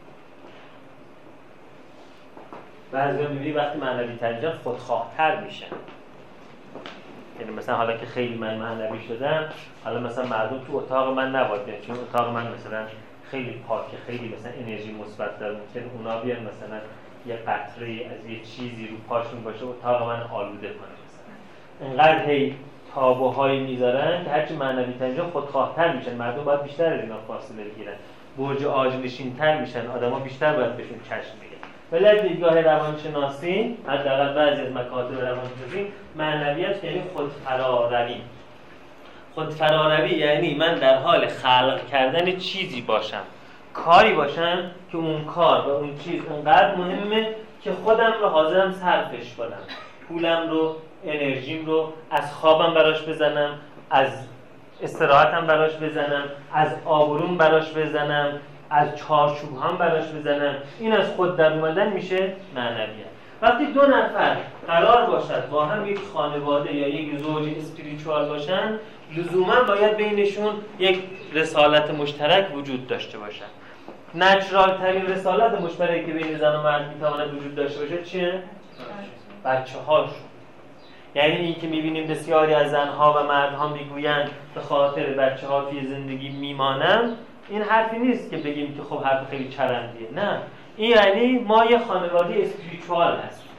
بعضی‌ها می‌بینی وقتی معنوی تر میشن خودخواه‌تر میشن. یعنی مثلا حالا که خیلی من معنوی شدم، حالا مثلا مردم تو اتاق من نباید بیان، چون اتاق من مثلا خیلی پاکه، خیلی مثلا انرژی مثبت داره، ممکن اونا بیان مثلا یه قطره از یه چیزی رو پاشون باشه اتاق من آلوده کنه. مثلا انقدر هی تابوهایی میذارن که هرچی معنوی تر میشن خودخواه‌تر میشن، مردم باید بیشتر از اینا فاصله بگیرن، برج آج‌نشین‌تر میشن، آدما بیشتر باید بهشون چشم بگیرن. ولی از دیدگاه روانشناسی، حداقل بعضی از مکاتب روانشناسی، معنویت یعنی خودفراروی. خودفراروی یعنی من در حال خلق کردن چیزی باشم، کاری باشم که اون کار و اون چیز انقدر مهمه که خودم رو حاضرم صرفش کنم، پولم رو، انرژیم رو از خوابم براش بزنم، از استراحتم براش بزنم، از آبروم براش بزنم، از چارچوب هم براش بزنم. این از خود در اومدن میشه معنویت. وقتی دو نفر قرار باشد با هم یک خانواده یا یک زوج اسپریچوال باشن، لزوما باید بینشون یک رسالت مشترک وجود داشته باشد. نچرال ترین رسالت مشترکی که بین زن و مرد میتواند وجود داشته باشه چیه؟ بچه هاشون. یعنی این که میبینیم بسیاری از زنها و مردها میگویند به خاطر بچه ها توی زندگی میمانم، این حرفی نیست که بگیم که خب حرف خیلی چرندیه. نه، این یعنی ما یه خانواده اسپریچوال هستیم.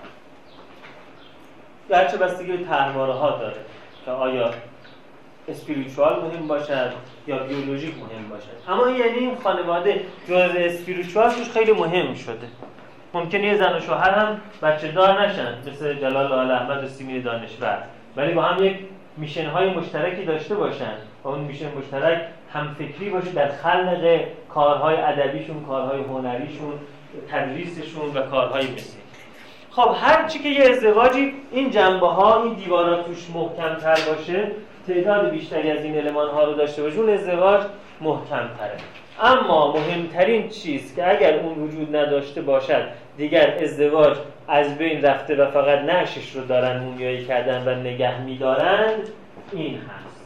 گرچه بستگی به طرحواره ها داره که آیا اسپریچوال مهم باشد یا بیولوژیک مهم باشد، اما یعنی این خانواده جزء اسپریچوال توش خیلی مهم شده. ممکنه یه زن و شوهر هم بچه دار نشن مثل جلال آل احمد و سیمین دانشور، ولی با هم یک میشن های مشترکی داشته باشن و اون میشن مشترک هم فکری باشه در خلق کارهای ادبیشون، کارهای هنریشون، تدریسشون و کارهای مثل. خب هر چی که یه ازدواجی این جنبه ها، این دیوارا توش محکم تر باشه، تعداد بیشتری از این المان ها رو داشته باشه، اون ازدواج محکم تره. اما مهمترین چیز که اگر اون وجود نداشته باشد دیگر ازدواج از بین رفته و فقط نعشش رو دارن مومیایی کردن و نگه می‌دارند، این هست.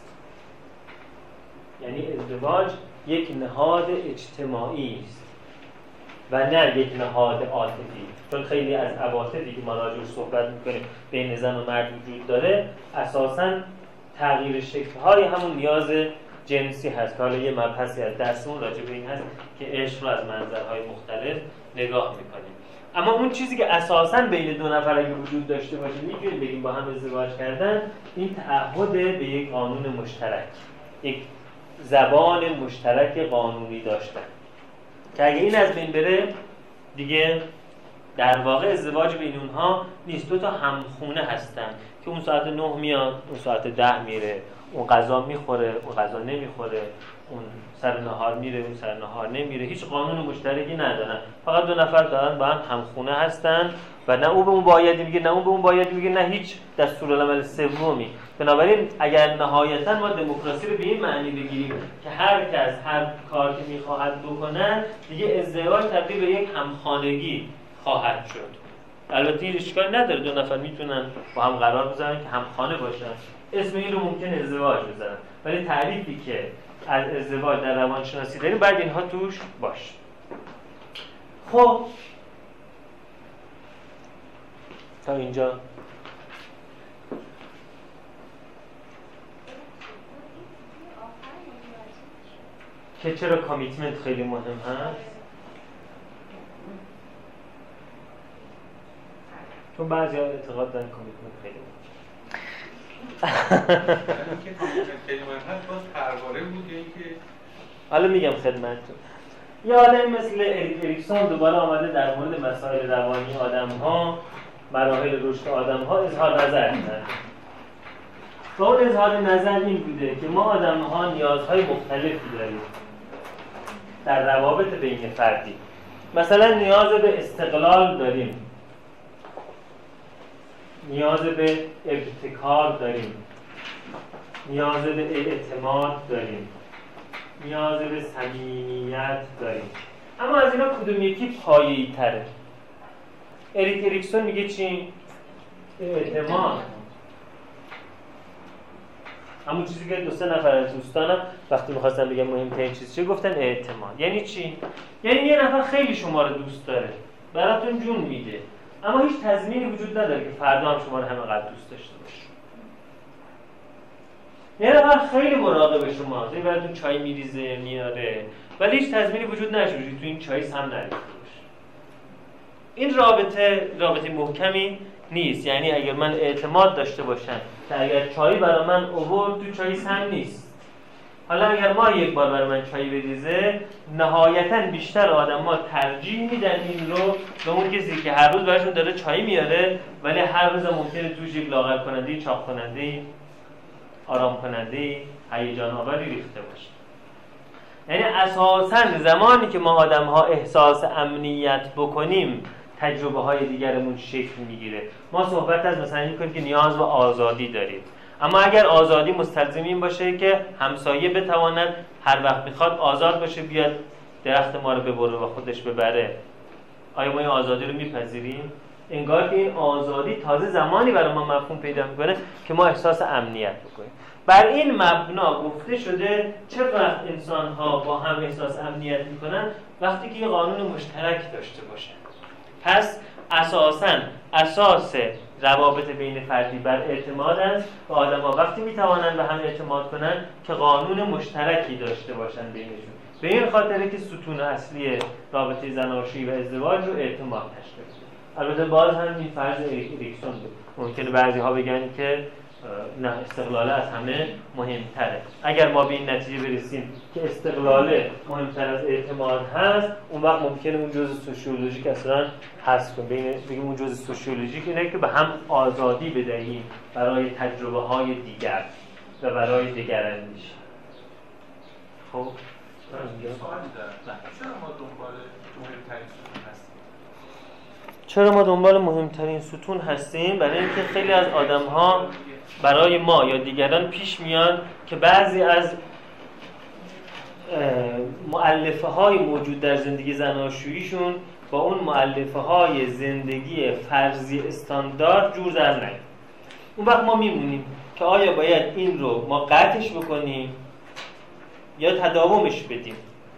یعنی ازدواج یک نهاد اجتماعی است و نه یک نهاد عاطفی. چون خیلی از عواطفی که ما راجعش صحبت می‌کنیم بین زن و مرد وجود داره، اساساً تغییر شکل‌های همون نیاز جنسی هست. حالا یه مبحثی از درسمون راجع به این هست که عشق رو از منظرهای مختلف نگاه می‌کنیم. اما اون چیزی که اساساً بین دو نفر اگه وجود داشته باشه می‌تونیم بگیم با هم ازدواج کردن، این تعهد به یک قانون مشترک، یک زبان مشترک قانونی داشتن که اگه این از بین بره دیگه در واقع ازدواج بین اونها نیست. دو تا همخونه هستن که اون ساعت 9 میاد، اون ساعت 10 میره، اون غذا میخوره، اون غذا نمیخوره، اون سر نهار میره، اون سر نهار نمیره، هیچ قانون مشترکی ندارن. فقط دو نفر دارن با هم همخونه هستن و نه اون به اون بایدی میگه نه اون به اون بایدی میگه، نه هیچ دستورالعمل سومی. بنابراین اگر نهایتا ما دموکراسی رو به این معنی بگیریم که هر کس هر کار که میخواهد بکنن، دیگه ازدواج تبدیل به یک همخانگی خواهد شد. البته این اشکال نداره، دو نفر میتونن با هم قرار بذارن که همخانه باشن، اسم این رو ممکن ازدواج بذارن، ولی تعریفی که از ازدواج در روانشناسی داریم باید اینها توش باشه. خب تا اینجا که چرا کامیتمنت خیلی مهم هست؟ چون بعضی ها اعتقاد دارن کامیتمنت خیلی مهم. که کامیتمنت خیلی مهم هست، باز پرواره بود یا اینکه حالا میگم خدمتتون. یه آدمی مثل اریکسون دوباره آمده در مورد مسائل روانی آدم‌ها، مراحل رشد آدم‌ها اظهار نظر کرده. و اون اظهار نظر این بوده که ما آدم‌ها نیازهای مختلفی داریم در روابط بین فردی. مثلا نیاز به استقلال داریم، نیاز به ابتکار داریم، نیاز به اعتماد داریم، نیاز به صمیمیت داریم. اما از اینا کدوم یکی پایه‌ای تره؟ اریکسون میگه چی؟ اعتماد. همون چیزی که دو سه نفر از دوستانم وقتی می‌خواستن بگم مهمترین چیز چیه گفتن اعتماد. یعنی چی؟ یعنی یه نفر خیلی شما رو دوست داره، براتون جون میده، اما هیچ تضمینی وجود نداره که فردا هم شما رو همینقدر دوست داشته باشه. یه نفر خیلی مراقب شماست، این براتون چای میریزه میاره، ولی هیچ تضمینی وجود نداره که تو این چای سم نریخته باشه. این رابطه محکمی نیست. یعنی اگر من اعتماد داشته باشم که اگر چای برای من آورد تو چای سم نیست، حالا اگر ما یک بار برای من چای بریزه، نهایتاً بیشتر آدم‌ها ترجیح میدن این رو به اون کسی که هر روز براشون داره چای میاره، ولی هر روز ممکنه توش یک لاغر کننده، چاق کننده، آرام کننده، هیجان آوری ریخته باشه. یعنی اساساً زمانی که ما آدم‌ها احساس امنیت بکنیم، تجربه های دیگرمون شکل میگیره. ما صحبت از مثلا این کنیم که نیاز به آزادی داریم، اما اگر آزادی مستلزم این باشه که همسایه بتواند هر وقت میخواد آزاد باشه بیاد درخت ما رو ببره و خودش ببره، آیا ما این آزادی رو میپذیریم؟ انگار که این آزادی تازه زمانی برای ما مفهوم پیدا میکنه که ما احساس امنیت بکنیم. بر این مبنا گفته شده چه وقت انسان‌ها با هم احساس امنیت میکنن؟ وقتی که یه قانون مشترک داشته باشن. پس اساس روابط بین فردی بر اعتماد است و آدم‌ها وقتی میتوانند به هم اعتماد کنند که قانون مشترکی داشته باشند بینشون. به این خاطره که ستون اصلی رابطه زناشویی و ازدواج رو اعتماد تشکیل میده. البته باز هم این فرض اریکسون بود. ممکنه بعضی‌ها بگن که نه، استقلال از همه مهمتره. اگر ما به این نتیجه برسیم که استقلال مهمتر از اعتماد هست، اون وقت ممکنه اون جزء سوشیولوژیک اصلا حذف کنیم. بگیم اون جزء سوشیولوژیک اینه که به هم آزادی بدهیم برای تجربه‌های دیگر و برای دگراندیشی. خب سوالی دارم. چرا ما دنبال مهمترین ستون هستیم؟ برای اینکه خیلی از آدم‌ها برای ما یا دیگران پیش میان که بعضی از مؤلفه‌های موجود در زندگی زناشوییشون با اون مؤلفه‌های زندگی فرضی استاندارد جور در نیاد. اون وقت ما میمونیم که آیا باید این رو ما قطعش بکنیم یا تداومش بدیم.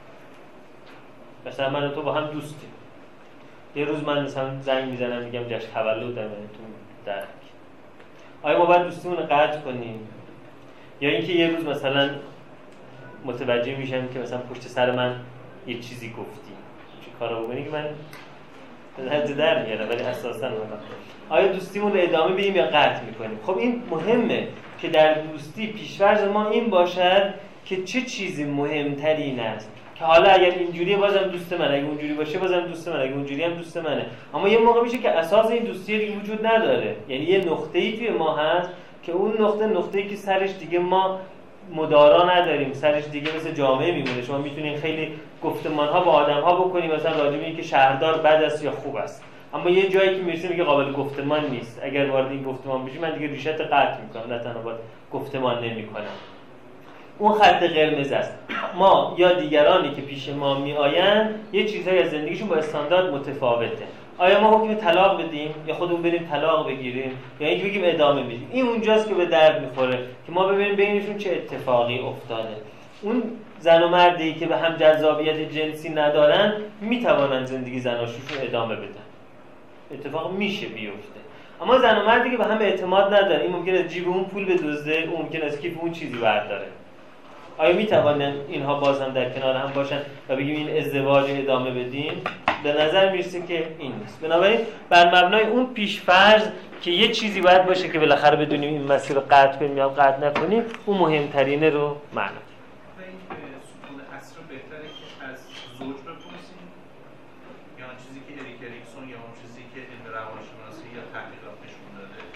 مثلا من و تو با هم دوستیم، یه روز من مثلا زنگ میزنم میگم جشن تولدمه تو درک، آیا ما باید دوستیمون رو قطع کنیم یا اینکه یه روز مثلا متوجه میشم که مثلا پشت سر من یه چیزی گفتی، چه کارا بکنی که من حد در میارم ولی اساسا آیا دوستیمون رو ادامه بدیم یا قطع میکنیم؟ خب این مهمه که در دوستی پیش‌فرض ما این باشد که چه چیزی مهمترین است که حالا اگر اینجوریه بازم دوست من، اگه اونجوری باشه بازم دوست من، اگه اونجوری هم دوست منه. اما یه موقع میشه که اساس این دوستی دیگه وجود نداره، یعنی یه نقطه‌ای توی ما هست که اون نقطه‌ای که سرش دیگه ما مدارا نداریم، سرش دیگه مثل جامعه میمونه. شما میتونین خیلی گفتمان‌ها با آدم‌ها بکنید مثلا راجع به اینکه شهردار بد است یا خوب است، اما یه جایی که میرسه میگه قابل گفتمان نیست. اگر وارد این گفتمان بشی من دیگه ریشت قطع میکنم، نه تنها باید گفتمان نمیکنم. اون خط قرمز است. ما یا دیگرانی که پیش ما میآیند یه چیزایی از زندگیشون با استاندارد متفاوته. آیا ما حکم طلاق بدیم یا خودمون بریم طلاق بگیریم یا اینکه بگیم ادامه بدیم؟ این اونجاست که به درد میخوره که ما ببینیم بینشون چه اتفاقی افتاده. اون زن و مردی که به هم جذابیت جنسی ندارن میتوانن زندگی زناشویشون ادامه بدن. اتفاق میشه بیفته. اما زن و مردی که به هم اعتماد ندارن، این ممکنه از جیب اون پول بدزده، اون ممکنه از کیف اون چیزی برداره. آیا میتوانن اینها باز هم در کنار هم باشن و بگیم این ازدواج ادامه بدیم؟ به نظر میرسه که این نیست. بنابراین بر مبنای اون پیش‌فرض که یه چیزی باید باشه که بالاخره بدونیم این مسیر رو قطع کنیم یا قطع نکنیم، اون مهمترینه رو معنا کنیم. و این ستون اصل بهتره که از زوج بپرسیم یا اون چیزی که اریک اریکسون یا اون چیزی که علم روانشناسی یا تحقیقات نشون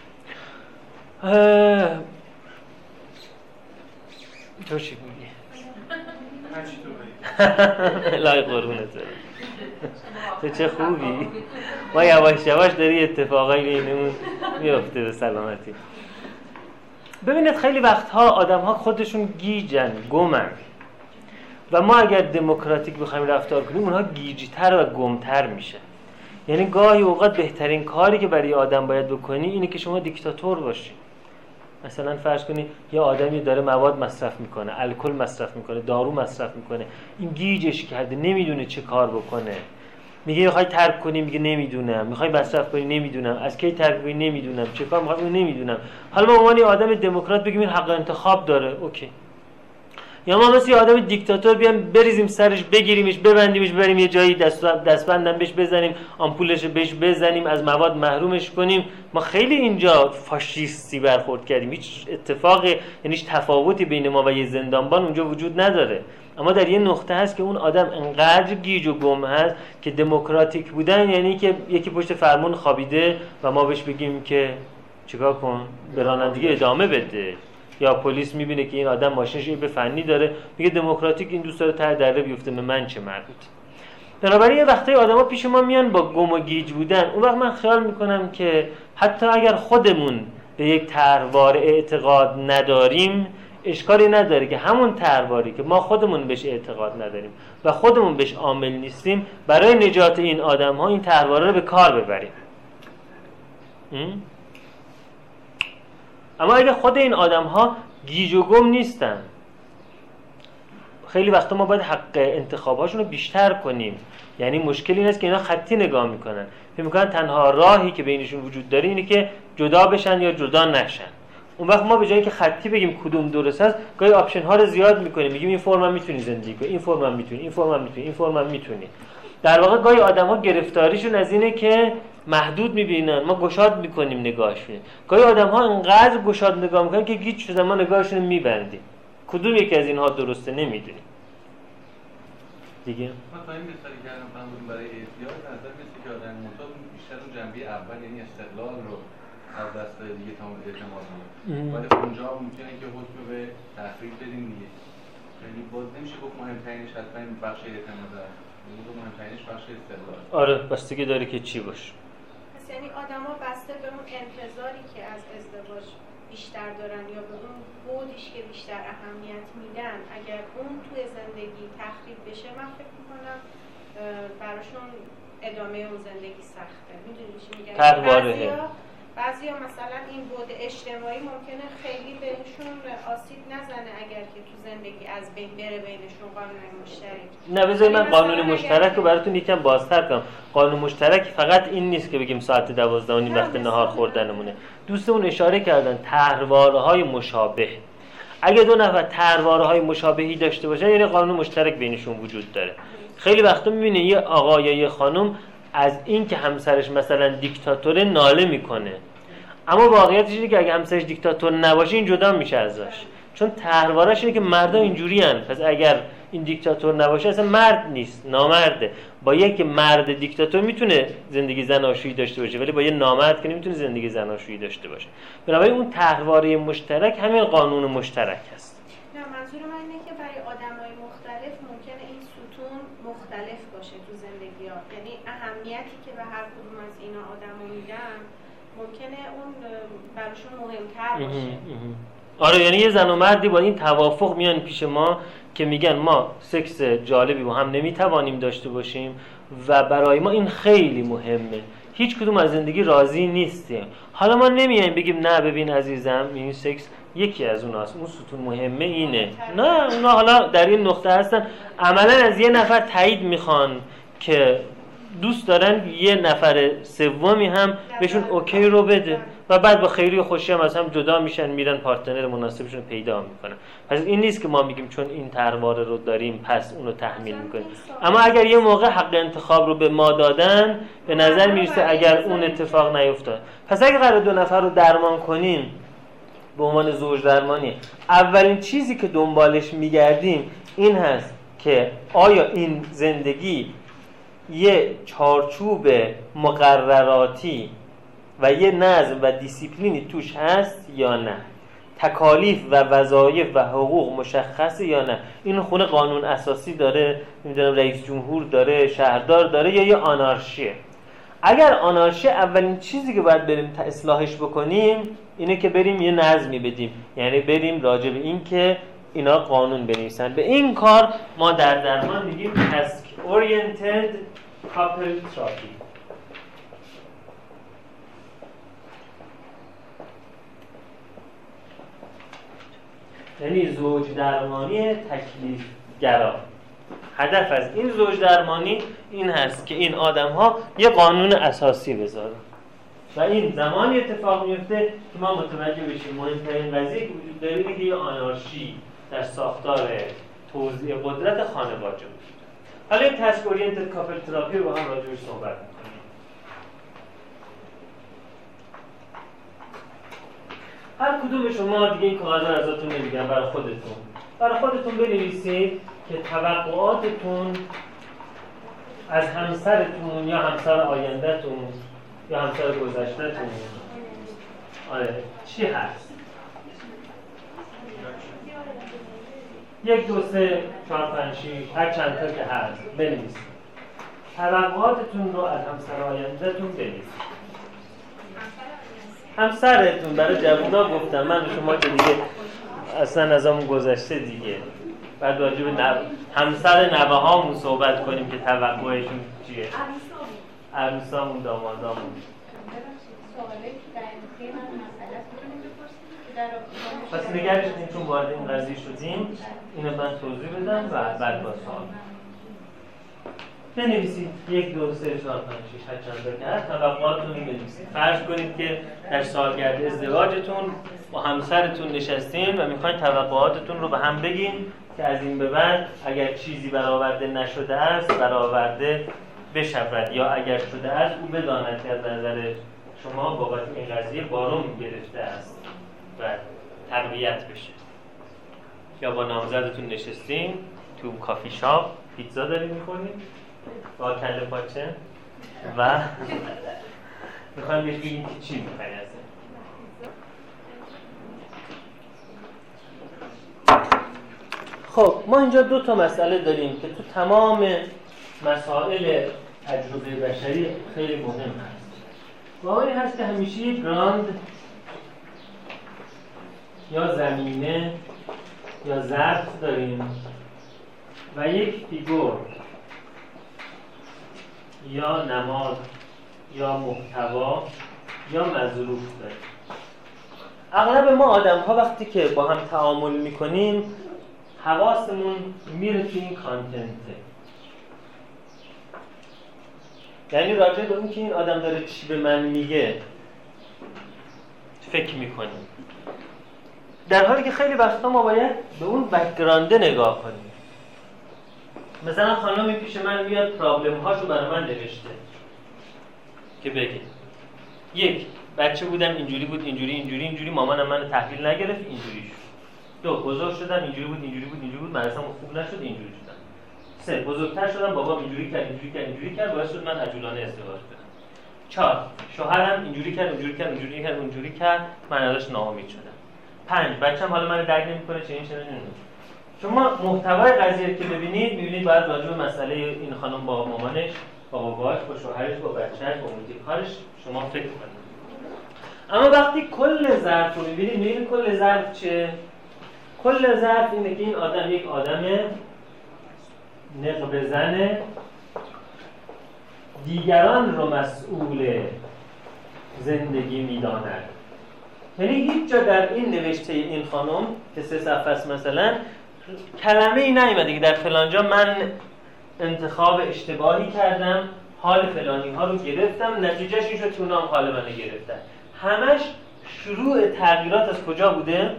داده؟ تو چی میگی؟ هرچی تو بگی. لای قربونت تو چه خوبی؟ ما یواش یواش داری اتفاقایی بینمون میفته به سلامتی. ببینید خیلی وقتها آدم‌ها خودشون گیجن، گمن و ما اگر دموکراتیک بخوایم رفتار کنیم اونها گیج‌تر و گمتر میشه. یعنی گاهی اوقات بهترین کاری که برای آدم باید بکنی اینه که شما دیکتاتور باشی. مثلا فرض کنی یه آدمی داره مواد مصرف میکنه، الکل مصرف میکنه، دارو مصرف میکنه، این گیجش کرده، نمیدونه چه کار بکنه. میگه میخوای ترک کنی، میگه نمیدونم. میخوای مصرف کنی، نمیدونم. از کی ترک کنی، نمیدونم. چه کار میخوای، نمیدونم. حالا ما عنوان آدم دموکرات بگیم این حق انتخاب داره، اوکی. یا ما مثل آدم دیکتاتور بیام بریزیم سرش، بگیریمش، ببندیمش، بریم یه جایی دستبندم بهش بزنیم، آمپولش بهش بزنیم، از مواد محرومش کنیم. ما خیلی اینجا فاشیستی برخورد کردیم. هیچ اتفاقی، یعنی هیچ تفاوتی بین ما و یه زندانبان اونجا وجود نداره. اما در یه نقطه هست که اون آدم انقدر گیج و گم هست که دموکراتیک بودن یعنی که یکی پشت فرمون خوابیده و ما بهش بگیم که چیکار کن، به رانندگی ادامه بده. یا پلیس میبینه که این آدم ماشینش به فنی داره، میگه دموکراتیک این دوست داره ته دره بیفته، به من چه مربوط. بنابراین یه وقتایی آدما پیش ما میان با گم و گیج بودن. اون وقت من خیال میکنم که حتی اگر خودمون به یک طرحوار اعتقاد نداریم، اشکالی نداره که همون طرحواری که ما خودمون بهش اعتقاد نداریم و خودمون بهش عامل نیستیم، برای نجات این آدم‌ها این طرحواره رو به کار ببریم. اما اگه خود این آدم ها گیج و گم نیستن، خیلی وقتا ما باید حق انتخاباشون رو بیشتر کنیم. یعنی مشکل این است که اینا خطی نگاه میکنن، فکر میکنن تنها راهی که بینشون وجود داره اینه که جدا بشن یا جدا نشن. اون وقت ما به جای اینکه خطی بگیم کدوم درست است، گاهی آپشن ها رو زیاد میکنیم، میگیم این فرم هم میتونی زندگی کنی، این فرم هم میتونی، این فرم هم میتونی، این فرم هم میتونی. در واقع گاهی آدم‌ها گرفتاریشون از اینه که محدود میبینن، ما گشاد میکنیم نگاهشون. گاهی آدم‌ها انقدر گشاد نگاه میکنن که گیج شدن، ما نگاهشون رو میبندیم. کدوم یکی از اینها درسته نمیدونیم دیگه. من تا این مثالی کردم فهمیدم برای احتیاط نظر مثل که آدم معتاد بیشتر اون جنبه اول یعنی استقلال رو از دست دیگه تا اعتماد رو، ولی اونجا ممکنه که حکم به تخریب بدیم دیگه. یعنی باز نمیشه گفت مهمترینش حتما بخش اعتماد است، مهمترینش بخش استقلال. آره بستگی داره که چی باشه. پس یعنی آدما بسته به اون انتظاری که از ازدواج بیشتر دارن یا به اون بودیش که بیشتر اهمیت میدن، اگر اون توی زندگی تخریب بشه، من فکر میکنم براشون ادامه اون زندگی سخته. میدونی چی میگم؟ بعضیا مثلا این بود اجتماعی ممکنه خیلی بهشون آسیب نزنه اگر که تو زندگی از بین بره بینشون قانون مشترک. نه بذارید من قانون مشترک رو براتون یکم بازتر کنم. قانون مشترک فقط این نیست که بگیم ساعت 12:30 وقت نهار خوردنمونه. دوستمون اشاره کردن طرحواره‌های مشابه. اگه دو نفر طرحواره‌های مشابهی داشته باشن یعنی قانون مشترک بینشون وجود داره. خیلی وقتا می‌بینی یه آقا یا یه خانم از این که همسرش مثلا دیکتاتور ناله میکنه، اما واقعیتش اینه که اگه همسرش دیکتاتور نباشه این جدا میشه ازش، چون طرحوارش اینه که مردا اینجوریان. پس اگر این دیکتاتور نباشه اصلا مرد نیست، نامرده. با یک مرد دیکتاتور میتونه زندگی زناشویی داشته باشه، ولی با یه نامرد که نمیتونه زندگی زناشویی داشته باشه. بنابراین اون طرحواره مشترک همین قانون مشترک هست. نه منظور من اینه که برای آدمای مختلف ممکنه این ستون مختلف باشه تو زندگی‌ها. یعنی اهمیتی که به هر کدوم از اینا آدمو میدن ممکنه اون براشون مهمتر باشه. آره یعنی یه زن و مردی با این توافق میان پیش ما که میگن ما سکس جالبی با هم نمیتوانیم داشته باشیم و برای ما این خیلی مهمه، هیچ کدوم از زندگی راضی نیستیم. حالا ما نمیایم بگیم نه ببین عزیزم این سکس یکی از اوناست، اون ستون مهمه اینه. نه اونا حالا در این نقطه هستن، عملا از یه نفر تایید میخوان که دوست دارن یه نفر سومی هم بهشون اوکی رو بده و بعد با خیری و خوشی هم از هم جدا میشن، میرن پارتنر مناسبشون رو پیدا میکنن. پس این نیست که ما میگیم چون این طرحواره رو داریم پس اونو تحمیل میکنیم. اما اگر یه موقع حق انتخاب رو به ما دادن به نظر میرسه اگر اون اتفاق نیفتاد، پس اگر قرار دو نفر رو درمان کنیم به عنوان زوج درمانی، اولین چیزی که دنبالش میگردیم این هست که آیا این زندگی یه چارچوب مقرراتی و یه نظم و دیسیپلینی توش هست یا نه، تکالیف و وظایف و حقوق مشخصه یا نه، این خونه قانون اساسی داره، نمیدونم رئیس جمهور داره، شهردار داره، یا یه آنارشیه. اگر آنارشی، اولین چیزی که باید بریم اصلاحش بکنیم اینه که بریم یه نظمی بدیم، یعنی بریم راجع به این که اینا قانون بنویسن. به این کار ما در درمان میگیم task oriented couple therapy. یعنی زوج درمانی تکلیف گرا. هدف از این زوج درمانی این هست که این آدم ها یه قانون اساسی بذارن و این زمانی اتفاق میفته که ما متوجه بشیم مهمترین قضیه که وجود داره اینه که یه آنارشی در ساختار توزیع قدرت خانواده وجود. حالا این تاسک اورینتد کاپل تراپی رو با هم راجعش صحبت می‌کنیم. هر کدوم شما دیگه این کاغذ رو ازتون نمیگم، برای خودتون بنویسید که توقعاتتون از همسرتون یا همسر آیندهتون یا همسر گذشته‌تون چی هست؟ 1 2 3 4 5 6 هر چند تا که هست بنویسید. توقعاتتون رو از همسر آیندهتون بنویسید. همسرتون برای جوونا گفتم، من به شما که دیگه اصلا از همون گذشته دیگه، بعد راجع به همسر نوه هامون صحبت کنیم که توقعشون چیه، عروسامون دامادامون. سوالی که در این من مسئله میتونیم بپرسیم که در پس نگرشتیم چون وارد این قضیه شدیم اینو من توضیح بدم و بعد با سوال بنویسید 1 2 3 4 5 6 8 چند تا که هست توقعاتتون رو بنویسید. فرض کنید که در سالگرد ازدواجتون با همسرتون نشستین و میخواین توقعاتتون رو به هم بگین که از این به بعد اگر چیزی برآورده نشده است برآورده بشود یا اگر شده است او بداند که از نظر شما بابت این قضیه بارون گرفته است و تقویت بشه. یا با نامزدتون نشستین تو کافی شاپ پیتزا دارین میخورین با کله پاچه و میخوایم بهش بگیم که چی میخواین از این. خب ما اینجا 2 تا مسئله داریم که تو تمام مسائل تجربه بشری خیلی مهم هست. و این هست که همیشه یک گراند یا زمینه یا ظرف داریم و یک فیگور یا نماد یا محتوا یا مظروف داریم. اغلب ما آدم ها وقتی که با هم تعامل میکنیم حواسمون میره تو این کانتنته، یعنی راجع به اون که این آدم داره چی به من میگه فکر میکنیم، در حالی که خیلی وقتا ما باید به اون بک‌گراند نگاه کنیم. مثلا خانمی پیش من میاد پرابلم هاشو برای من نوشته که بگه 1 بچه بودم اینجوری بود اینجوری مامانم منو تحویل نگرفت اینجوری شد. 2 بزرگ شدم اینجوری بود مدرسه‌م خوب نشد اینجوری شدم. 3 بزرگتر شدم بابام اینجوری کرد باعث شد من عجولانه ازدواج کنم. 4 شوهرم اینجوری کرد من ازش ناامید شدم. 5 بچه‌م حالا منو درک نمی‌کنه چه این چه نمی‌دونم. شما محتوای قضیه که می‌بینید باید راجع به مسئله این خانم با مامانش، با باباش، با شوهرش، با بچه‌ش، با محیط کارش شما فکر کنید. اما وقتی کل ظرف رو می‌بینید کل ظرف چه؟ کل ظرف اینه که این آدم یک آدم نق بزنه، دیگران رو مسئول زندگی می‌داند. یعنی هیچ جا در این نوشته این خانم که 3 صفحه است مثلا کلمه ای نیومده که در فلان جا من انتخاب اشتباهی کردم، حال فلانی ها رو گرفتم، نتیجهش این شد که اونا هم حال منو گرفتن. همش شروع تغییرات از کجا بوده؟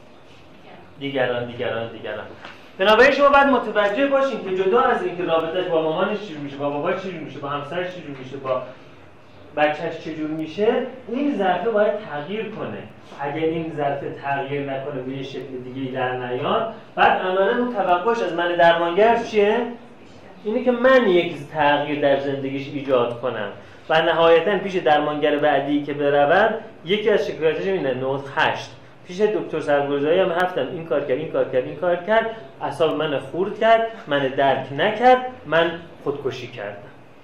دیگران. بنابراین شما باید متوجه باشین که جدا از اینکه رابطه‌اش با مامانش چجور میشه، با باباش چجور میشه، با همسرش چجور میشه، با بچه‌ش چجور میشه، این ظرف باید تغییر کنه. اگر این ظرف تغییر نکنه به یه شکل دیگه‌ای در نیاد، بعد عملاً اون توقعش از من درمانگر چیه؟ اینه که من یک تغییر در زندگیش ایجاد کنم و نهایتاً پیش درمانگر بعدی که برود یکی از شکایتش اینه 98 پیش دکتر سرگرزایی هم رفتم این کار کرد اعصاب من خورد کرد، من درک نکرد، من خودکشی کردم.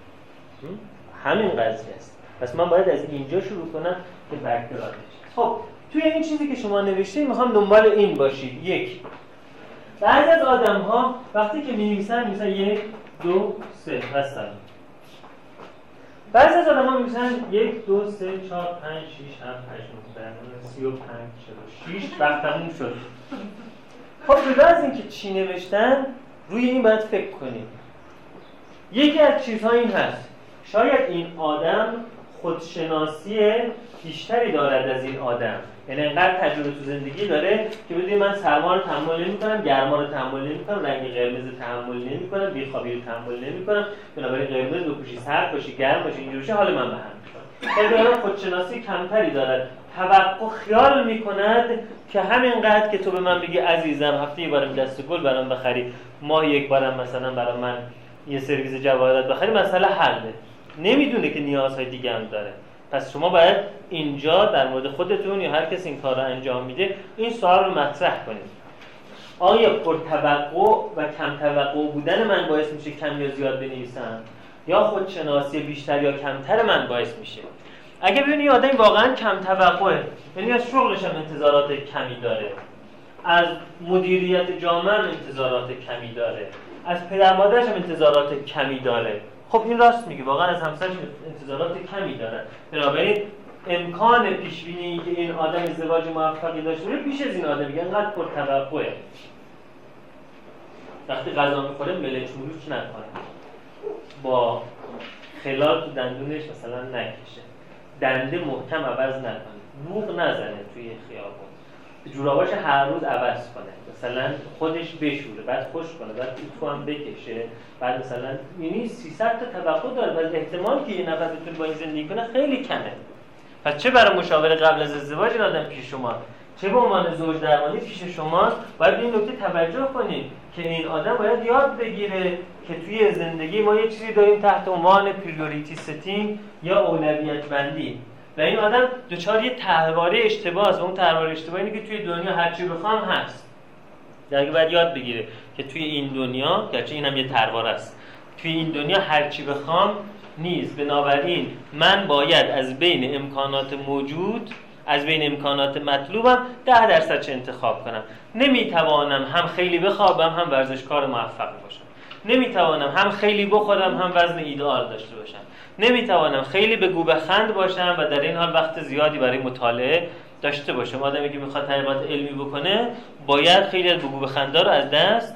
همین قضیه است. پس من باید از اینجا شروع کنم که بک‌گراندش. خب توی این چیزی که شما نوشتید میخوام دنبال این باشید. 1 بعضی از آدم‌ها وقتی که می‌نویسن 1 2 3 مثلا. بعضی از آدم‌ها می‌نویسن 1 2 3 4 5 6 7 8 9 10 35 46 وقت تموم شد. خب جدا از اینکه چی نوشتن روی این باید فکر کنیم. یکی از چیزها این هست شاید این آدم خودشناسی بیشتری دارد از این آدم، یعنی انقدر تجربه تو زندگی داره که بدونی من سرما رو تحمل نمی‌کنم، گرما رو تحمل نمی‌کنم، رنگ قرمز تحمل نمی‌کنم، بیخوابی رو تحمل نمی‌کنم، بنابراین قرمز رو پوشی، سرد باشی، گرم باشی، اینجوری بشه حال من به هم می‌خوره. خیلی خودشناسی کمتری دارد، توقع خیال می‌کند که همینقدر که تو به من بگی عزیزم هفته یه بارم دست گل برام بخری، ماه یک بارم مثلا برام من یه سرویس جواهرات بخری، مسئله حله. نمیدونه که نیازهای دیگه هم داره. پس شما باید اینجا در مورد خودتون یا هر کسی این کار رو انجام میده این سوال رو مطرح کنید. آیا پرتوقع و کم توقع بودن من باعث میشه کم یا زیاد بنویسم یا خودشناسی بیشتر یا کمتر من باعث میشه؟ اگه ببینی یه آدمی واقعا کم توقعه، یعنی از شغلش هم انتظارات کمی داره، از مدیریت جامعه هم انتظارات کمی داره، از پدر مادرش هم انتظارات کمی داره، خب این راست میگه، واقعا از همسرش انتظارات کمی داره. بنابراین امکان پیشبینی که این آدم ازدواج موفقی داشته باشه بیش از این آدم میگه انقدر پرتوقعه. وقتی غذا میخوره ملچ ملوچ نکنه، با خلال تو دندونش مثلا نکشه، دنده محکم عوض نکنه، بوق نزنه توی خیابون، جوراباش هر روز عوض کنه، مثلا خودش بشوره، بعد خوش کنه، بعد تو هم بکشه، بعد مثلا یعنی 300 تا توقع داره و احتمال که یه نفر بتونه با این زندگی کنه خیلی کمه. پس چه برای مشاوره قبل از ازدواج این آدم پیش شما، چه به عنوان زوج درمانی پیش شماست، باید به این نکته توجه کنید که این آدم باید یاد بگیره که توی زندگی ما یه چیزی داریم تحت عنوان پریوریتی ستینگ یا اولویت بندی و این آدم دچار یه طرحواره اشتباه است و اون طرحواره اشتباه اینه که توی دنیا هر چی بخوام هست. درگه باید یاد بگیره که توی این دنیا، گرچه اینم یه طرحواره است، توی این دنیا هر چی بخوام نیست. بنابراین من باید از بین امکانات موجود، از بین امکانات مطلوبم 10% چه انتخاب کنم. نمیتوانم هم خیلی بخوابم هم ورزشکار موفق باشم. نمیتوانم هم خیلی بخورم هم وزن ایدئال داشته باشم. نمیتوانم خیلی بگو بخند باشم و در این حال وقت زیادی برای مطالعه داشته باشم. آدمی که میخواد تحقیقات علمی بکنه باید خیلی از بگو بخندا رو از دست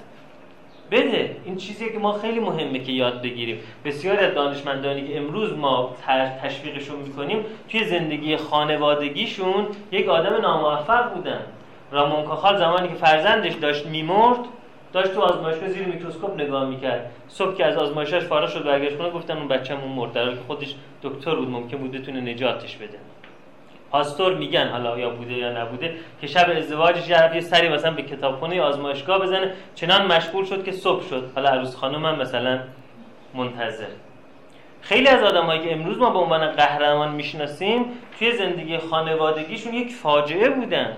بده. این چیزیه که ما خیلی مهمه که یاد بگیریم. بسیاری از دانشمندانی که امروز ما تشویقشون میکنیم توی زندگی خانوادگیشون یک آدم ناموفق بودن. رامون کاخال زمانی که فرزندش داشت میمرد داشت تو آزمایشگاه زیر میکروسکوپ نگاه میکرد. صبح که از آزمایشش فارغ شد برگشت خونه گفتن اون بچه‌مون مرد، در حالی که خودش دکتر بود، ممکن بود بتونه نجاتش بده. پاستور میگن حالا یا بوده یا نبوده که شب ازدواجش یه سری مثلا به کتابخونه آزمایشگاه بزنه، چنان مشغول شد که صبح شد. حالا عروس خانم هم مثلا منتظر. خیلی از آدمایی که امروز ما به عنوان قهرمان میشناسیم توی زندگی خانوادگیشون یک فاجعه بودند.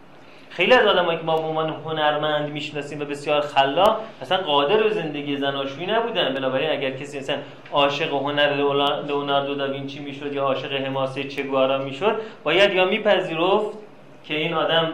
خیلی از آدمایی که ما به عنوان هنرمند میشناسیم و بسیار خلاق اصلا قادر به زندگی زناشویی نبودن. بنابراین اگر کسی مثلا عاشق هنر لئوناردو داوینچی میشد یا عاشق حماسه چه گوارا میشد، باید یا میپذیرفت که این آدم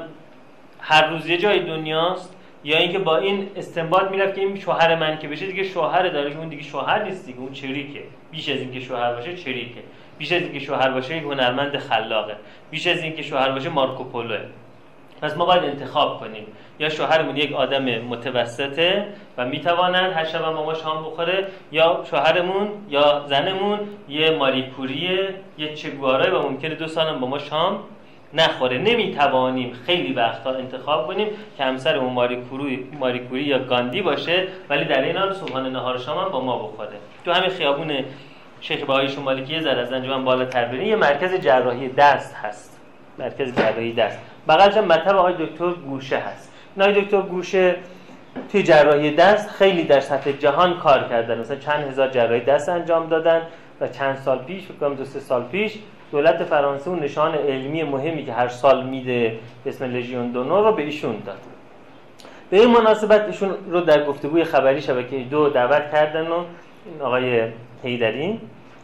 هر روز یه جای دنیاست، یا اینکه با این استنباط میرفت که این شوهر من که بشه دیگه شوهر داره، که اون دیگه شوهر نیست دیگه، اون شریکه. بیش از این که شوهر باشه شریکه، بیش از این که شوهر باشه یک هنرمند خلاقه، بیش از این که شوهر باشه مارکوپولوه. پس ما باید انتخاب کنیم، یا شوهرمون یک آدم متوسطه و میتواند هر شب با ما شام بخوره، یا شوهرمون یا زنمون یه ماری کوریه، یه چه گوارای و ممکنه 2 سالم با ما شام نخوره. نمیتوانیم خیلی وقتا انتخاب کنیم که همسرمون ماری کوری یا گاندی باشه ولی در این حال صبحانه نهار شام هم با ما بخوره. تو همین خیابون شیخ بهایی شمالی که یه ذره از انجمن بالاتر برین یه مرکز جراحی دست هست، مرکز جراحی دست. بغلش مطب آقای دکتر گوشه هست. آقای دکتر گوشه توی جراحی دست خیلی در سطح جهان کار کردن، مثلا چند هزار جراحی دست انجام دادن و چند سال پیش، فکر کنم 2-3 سال پیش، دولت فرانسه اون نشان علمی مهمی که هر سال میده به اسم لژیون دونور رو به ایشون داد. به این مناسبت ایشون رو در گفتگوی خبری شبکه 2 دعوت کردن و این آقای حیدری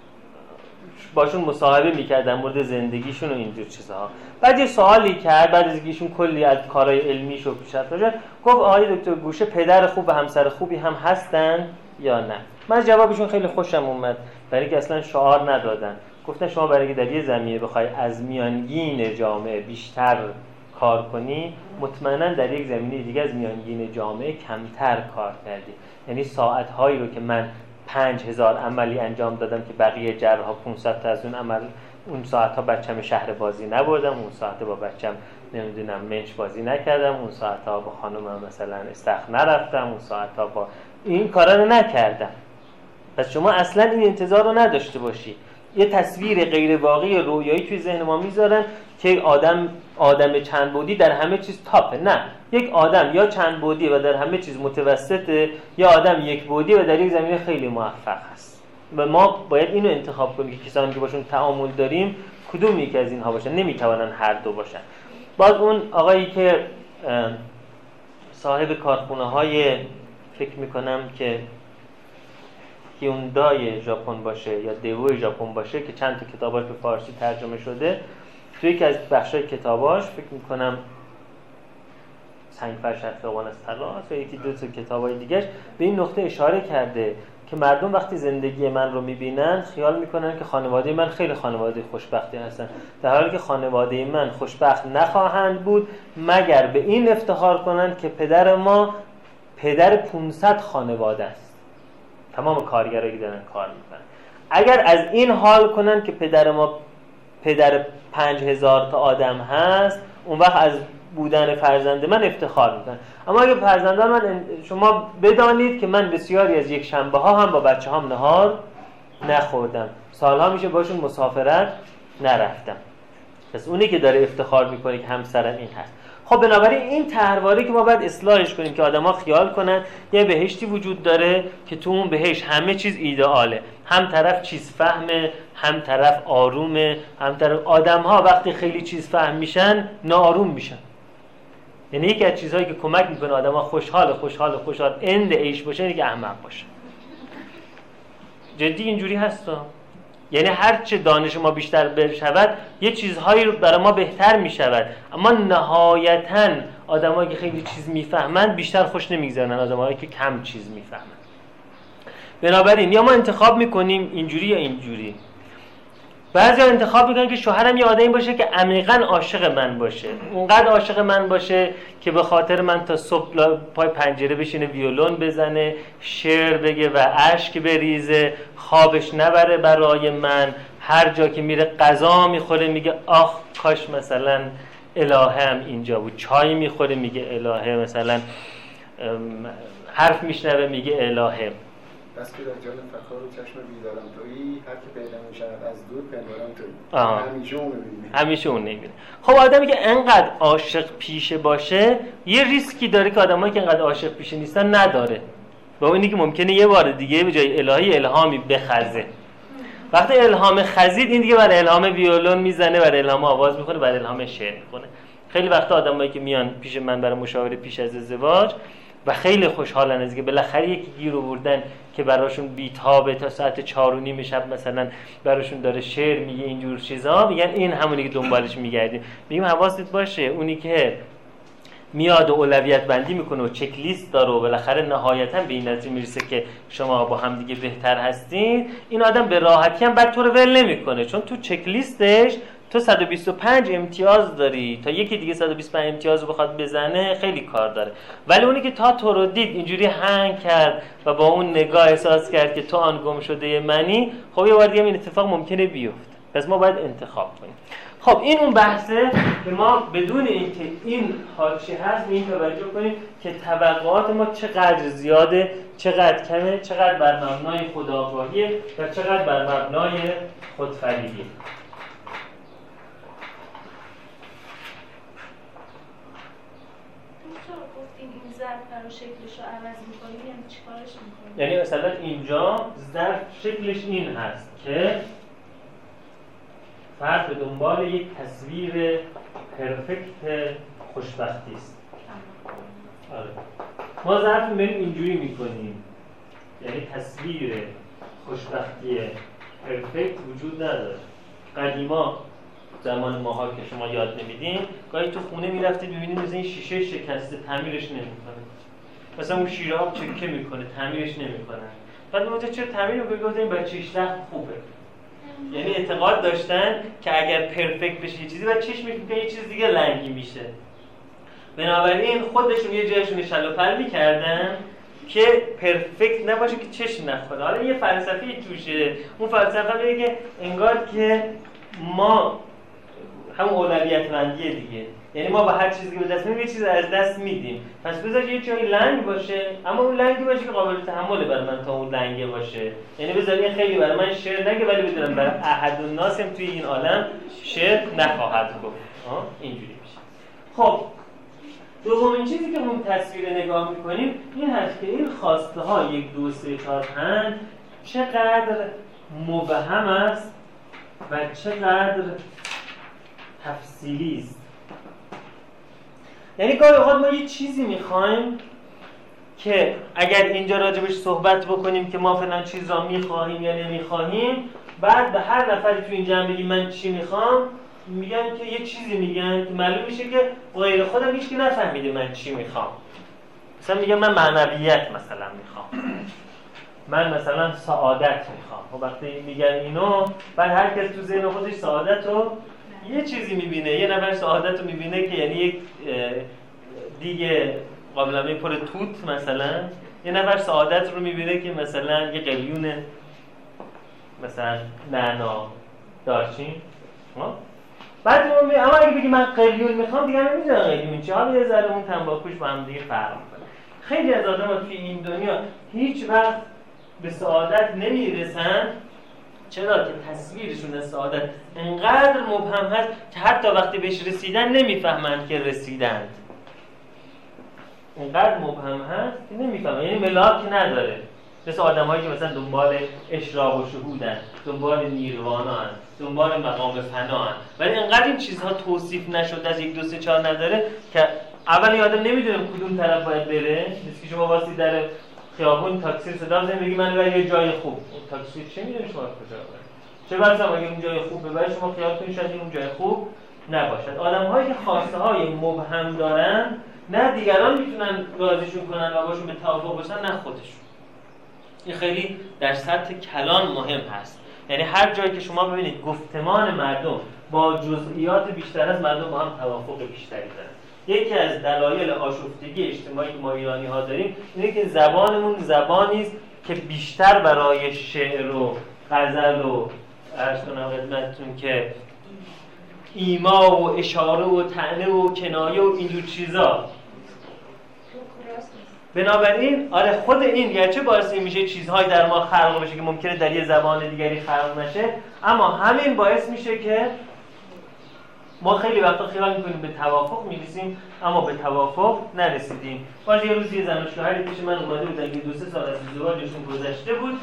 باشون مصاحبه می‌کرد در مورد زندگیشون و اینجور چیزها. بعد یه سوالی کرد، بعد از اینکه ایشون کلی از کارهای علمیشو پیشرفت داشت، گفت آقای دکتر گوشه پدر خوب و همسر خوبی هم هستن یا نه؟ من از جوابشون خیلی خوشم اومد، برای اینکه اصلا شعار ندادن. گفتن شما برای اینکه در یه زمینه بخوای از میانگین جامعه بیشتر کار کنی، مطمئنا در یک زمینه دیگه از میانگین جامعه کمتر کار کردی. یعنی ساعت‌هایی رو که من 5000 عملی انجام دادم که بقیه جراحا 500 تا از اون عمل، اون ساعت‌ها بچه‌م شهر بازی نبردم، اون ساعت‌ها با بچه‌م نمیدونم منچ بازی نکردم، اون ساعت‌ها با خانومم مثلا استخر نرفتم، اون ساعت‌ها با این کارا رو نکردم. پس شما اصلا این انتظار رو نداشته باشی. یه تصویر غیر واقعی رویایی توی ذهن ما میذارن که آدم چند بعدی در همه چیز تاپه. نه، یک آدم یا چند بعدی و در همه چیز متوسطه، یا آدم یک بعدی و در یک زمینه خیلی موفق هست. و ما باید اینو انتخاب کنیم که کسانی که باشون تعامل داریم کدوم یکی از اینها باشن. نمیتونن هر دو باشن. باز اون آقایی که صاحب کارخونه‌های فکر میکنم که هیوندای ژاپن باشه یا دیوی ژاپن باشه که چند تا کتاباش به فارسی ترجمه شده، توی یکی از بخشای کتاباش فکر میکنم سنگ فرش خیابان از طلا و یکی 2 تا کتابای دیگه‌اش به این نقطه اشاره کرده که مردم وقتی زندگی من رو میبینن خیال میکنن که خانواده من خیلی خانواده خوشبختی هستن، در حالی که خانواده من خوشبخت نخواهند بود مگر به این افتخار کنند که پدر ما پدر 500 خانواده است. تمام کارگرایی که دارن کار میکنن اگر از این حال کنن که پدر ما پدر 5000 تا آدم هست، اون وقت از بودن فرزند من افتخار میکنن. اما اگه فرزندان من، شما بدانید که من بسیاری از یک شنبه ها هم با بچه هام نهار نخوردم، سالها میشه باشون مسافرت نرفتم. پس اونی که داره افتخار میکنه که همسرم این هست. خب بنابراین این طرحواره که ما باید اصلاحش کنیم که آدما خیال کنن یه بهشتی وجود داره که تو اون بهشت همه چیز ایدئاله، هم طرف چیز فهمه، هم طرف آرومه، هم طرف آدم‌ها وقتی خیلی چیز فهم میشن ناآروم میشن. یعنی یکی از چیزهایی که کمک میکنه آدم‌ها خوشحال اند عیش باشه اینه که احمق باشه. جدی اینجوری هستا. یعنی هر چه دانش ما بیشتر بشود یه چیزهایی رو برای ما بهتر میشود، اما نهایتاً آدمایی که خیلی چیز میفهمن بیشتر خوش نمیگذرن آدمایی که کم چیز میفهمن. بنابراین یا ما انتخاب میکنیم اینجوری یا اینجوری. بعضیا انتخاب میکنن که شوهرم یه آدمی باشه که عمیقاً عاشق من باشه، اونقدر عاشق من باشه که به خاطر من تا صبح پای پنجره بشینه ویولون بزنه، شعر بگه و اشک بریزه، خوابش نبره برای من، هر جا که میره غذا میخوره میگه آخ کاش مثلا الهه هم اینجا بود، چای میخوره میگه الهه، مثلا حرف میشنوه میگه الهه. بس که در جان فخار و چشم بیدارم تویی، هر که پیدا میشود از دور پندارم تویی. همیشه اون نمیبینه. خب آدمی که انقدر عاشق پیشه باشه یه ریسکی داره که آدمایی که انقدر عاشق پیشه نیستن نداره. با اینی که ممکنه یه بار دیگه به جای الهی الهامی بخزه. وقتی الهام خزید این دیگه برای الهام ویولون میزنه، برای الهام آواز میخونه، برای الهام شعر میخونه. خیلی وقتا آدمایی که میان پیش من برای مشاوره پیش از ازدواج و خیلی خوشحالن از اینکه بالاخره یکی گیر آوردن که براشون بیتابه تا ساعت 4:30 شب مثلا براشون داره شعر میگه اینجور چیزا، میگن این همونی که دنبالش میگردیم. میگیم حواست باشه اونی که میاد و اولویت بندی میکنه و چک لیست داره و بالاخره نهایتا به این نتیجه میرسه که شما با هم دیگه بهتر هستین، این آدم به راحتی هم بعد تو رو ول نمیکنه، چون تو چک لیستش تو 125 امتیاز داری، تا یکی دیگه 125 امتیاز رو بخواد بزنه خیلی کار داره. ولی اونی که تا تو رو دید اینجوری هنگ کرد و با اون نگاه احساس کرد که تو آن گم شده منی، خب یه بار دیگه این اتفاق ممکنه بیفته. پس ما باید انتخاب کنیم. خب این اون بحثه که ما بدون اینکه این حاشیه هست به این توجه کنیم که توقعات ما چقدر زیاده، چقدر کمه، چقدر بر مبنای خودآگاهیه و چقدر بر مبنای خودفریبیه. شکلش رو عوض می‌کنیم، یعنی چیکارش می‌کنیم؟ یعنی مثلا اینجا ظرف شکلش این هست که فرد به دنبال یک تصویر پرفکت خوشبختی است. آره. ما ظرف می‌بینیم اینجوری می‌کنیم، یعنی تصویر خوشبختی پرفکت وجود نداره. قدیما زمان ماها که شما یاد نمیدین، گاهی تو خونه میرفتید ببینید مثلا این شیشه شکسته، تعمیرش نمی‌کنه. مثلا اون شیره ها چکه میکنه، تعمیرش نمیکنن. بعد میگه چرا تعمیر میکنه؟ گفتن این بچه‌ش رفت خوبه. یعنی اعتقاد داشتن که اگر پرفکت بشه یه چیزی، بعد چشم میکنه یه چیز دیگه لنگی میشه. بنابراین خودشون یه جایشون شل و پل میکردن که پرفکت نباشه که چشم نخوره. حالا یه فلسفه توشه. اون فلسفه میگه که انگار که ما همون اولویت بندیه دیگه، یعنی ما با هر چیزی که به دست میدیم یه چیز از دست میدیم. پس بذار یه جایی لنگ باشه، اما اون لنگی باشه که قابل تحمله برای من تا اون لنگه باشه. یعنی بذار این خیلی برای من شعر نگه ولی بدونم برای احد الناس هم توی این عالم شعر نخواهد گفت. اینجوری میشه. خب دومین چیزی که اون تصویر نگاه میکنیم این هست که این خواسته ها 1 2 3 4 5 چقدر مبهم است و چقدر تفصیلی است. یعنی گاهی اوقات ما یه چیزی میخوایم که اگر اینجا راجبش صحبت بکنیم که ما فلان چیز را میخواهیم یا نمیخواهیم، بعد به هر نفری تو این جمع بگیم من چی میخوام، میگن که یه چیزی میگن که معلوم میشه که غیر خودم هیچ کی نفهمیده من چی میخوام. مثلا میگم من معنویت مثلا میخوام. من مثلا سعادت میخوام. و وقتی میگن اینو، بعد هر کس تو ذهن خودش سعادت رو یه چیزی میبینه. یه نفر سعادت رو میبینه که یعنی یک دیگه قابلمه پر توت مثلا، یه نفر سعادت رو میبینه که مثلا یه قلیون مثلا نعنا دارچین. بعد اما اگه بگی من قلیون میخوام، دیگه نمیدونم قلیون چیه، حالا یه ذره اون تنباکوش با هم دیگه فرق میکنه. خیلی از آدم‌ها توی این دنیا هیچ وقت به سعادت نمیرسن. چرا؟ که تصویرشون از سعادت انقدر مبهم هست که حتی وقتی بهش رسیدن نمیفهمند که رسیدند. انقدر مبهم هست که نمیفهمن، یعنی ملاک نداره. مثل آدم‌هایی که مثلا دنبال اشراق و شهودن، دنبال نیروانا هن، دنبال مقام فنا هن، ولی انقدر این چیزها توصیف نشده از 1 2 3 4 نداره که اول آدم نمیدونه کدوم طرف باید بره. مثل که شما واسه در خیابون تاکسی رو صدا بزنید بگی من برای یه جای خوب، اون تاکسی چه میدونه شما کجا بره؟ چه بسا اگه اون جای خوب ببره شما خیال کنید شاید اون جای خوب نباشد. آدم‌هایی که خواسته های مبهم دارن، نه دیگران میتونن راضیشون کنن و باشون به توافق باشن، نه خودشون. این خیلی در سطح کلان مهم هست. یعنی هر جایی که شما ببینید گفتمان مردم با جزئیات بیشتر از مردم با هم توافق بیشتری دارن. یکی از دلایل آشفتگی اجتماعی که ما ایرانی‌ها داریم اینه که زبانمون زبانی است که بیشتر برای شعر و غزل و عرض کنم خدمتتون که ایما و اشاره و طعنه و کنایه و این جور چیزا. بنابراین آره خود این گرچه باعث میشه چیزهای در ما خلق بشه که ممکنه در یه زبان دیگری خلق نشه، اما همین باعث میشه که ما خیلی وقتا خیال میکنیم به توافق میرسیم اما به توافق نرسیدیم. باشه یه روز یه زن و شوهری پیش من اومده بودن که 2 3 سال از ازدواجشون گذشته بود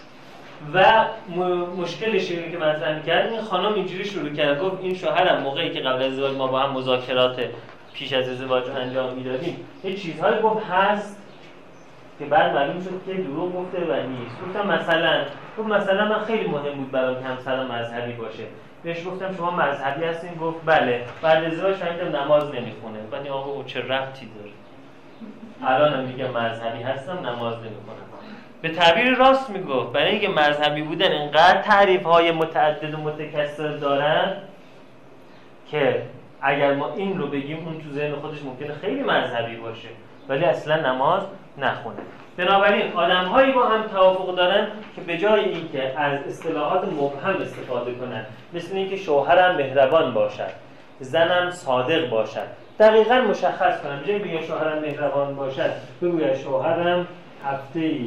و مشکلش اینه که مطرح می‌کرد. این خانم اینجوری شروع کرد، گفت این شوهرم موقعی که قبل از ازدواج ما با هم مذاکرات پیش از ازدواج رو انجام میدادیم یه چیزهایی گفت هست که بعد معلوم شد که دروغ گفته و نیست. گفتم مثلا من خیلی مهم بود برام که همسرم مذهبی باشه. بهش گفتم شما مذهبی هستین؟ گفت بله. بعد ازدواج فهمیدم نماز نمیخونه. بعد این آقا چه ربطی داره؟ الانم میگه مذهبی هستم نماز نمیخونم. به تعبیر راست میگفت، برای اینکه مذهبی بودن انقدر تعریف‌های متعدد و متکثر دارن که اگر ما این رو بگیم اون تو ذهن خودش ممکنه خیلی مذهبی باشه ولی اصلا نماز نخونه. بنابراین آدم‌هایی با هم توافق دارن که به جای اینکه از اصطلاحات مبهم استفاده کنن، مثل اینکه شوهرم مهربان باشد، زنم صادق باشد، دقیقاً مشخص کنن. به جای بگم شوهرم مهربان باشد، بگویم شوهرم هفته‌ای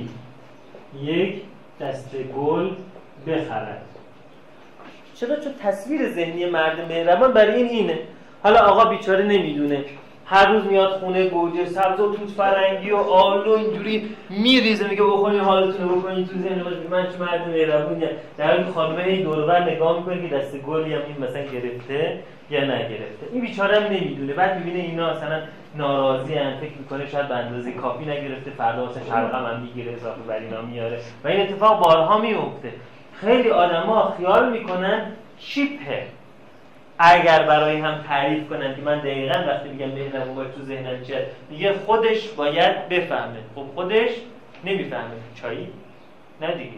1 دسته گل بخرد. چرا؟ چون تصویر ذهنی مرد مهربان برای اینه. حالا آقا بیچاره نمیدونه، هر روز میاد خونه گوجه سبز و توت فرنگی و آلو اینجوری میریزه، میگه بخورین حالتون رو بکنین تو ذهن من چه مرد مهربونیه. در حالی که خانمه این دور و بر نگاه میکنه که دسته گلی هم این مثلا گرفته یا نگرفته. این بیچاره هم نمیدونه. بعد میبینه اینا مثلا ناراضی ان، فکر میکنه شاید به اندازه کافی نگرفته، فردا مثلا شلغم هم میگیره اضافه بر اینا میاره و این اتفاق بارها میفته. خیلی آدما خیال میکنن شیپه. اگر برای هم تعریف کنن که من دقیقاً وقتی میگم مهربون باش تو ذهنم چیه، میگه خودش باید بفهمه. خب خودش نمیفهمه. چایی؟ نه دیگه.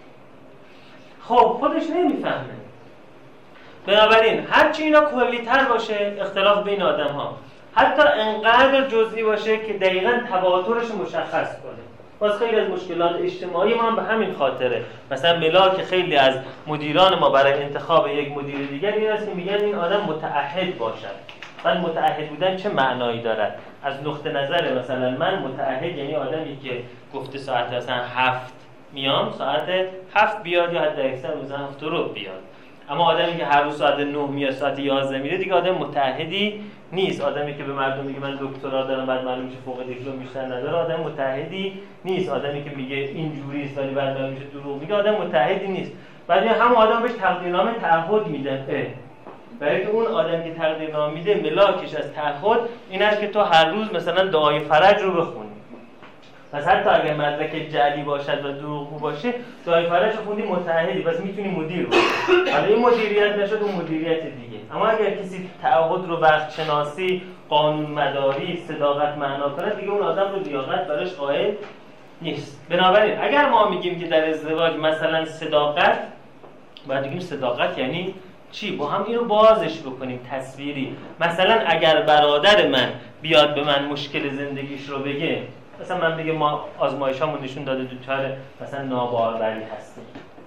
خب خودش نمیفهمه. بنابراین هرچی اینا کلی‌تر باشه اختلاف بین آدم‌ها، حتی انقدر جزئی باشه که دقیقاً تبعاترش مشخص کنه. باز خیلی از مشکلات اجتماعی ما هم به همین خاطره. مثلا ملاک خیلی از مدیران ما برای انتخاب یک مدیر دیگر این است که میگن این آدم متعهد باشد. ولی متعهد بودن چه معنایی دارد؟ از نقطه نظر مثلا من متعهد یعنی آدمی که گفته ساعت مثلا 7 میام، ساعت 7 بیاد یا حتی اکثر مثلا 7 رو بیاد. اما آدمی که هر روز ساعت 9 میاد ساعت 11 میره دیگه آدم متعهدی نیست. آدمی که به مردم میگه من دکترا دارم بعد معلوم میشه فوق دیپلم بیشتر نداره آدم متعهدی نیست. آدمی که میگه اینجوری است ولی بعد معلوم میشه دروغ میگه آدم متعهدی نیست. بعد هم آدم بهش تقدیرنامه تعهد میدن. برای که اون آدم که تقدیرنامه میده ملاکش از تعهد این است که تو هر روز مثلا دعای فرج رو بخونی. پس حتی اگر مدرک جعلی باشد و دروغگو باشه دعای فرج رو خوندی متعهدی، پس میتونی مدیر باشی. حالا این مدیریت نشد اون مدیریت دیگه. اما اگر کسی تعهد رو وقت شناسی، قانون مداری، صداقت معنا کنه دیگه اون آدم رو لیاقت براش قائل نیست. بنابراین اگر ما میگیم که در ازدواج مثلا صداقت، باید بگیم صداقت یعنی چی؟ با هم اینو بازش بکنیم تصویری. مثلا اگر برادر من بیاد به من مشکل زندگیش رو بگه، مثلا من بگم ما آزمایشامون نشون داده دوچار مثلا ناباروری هستیم،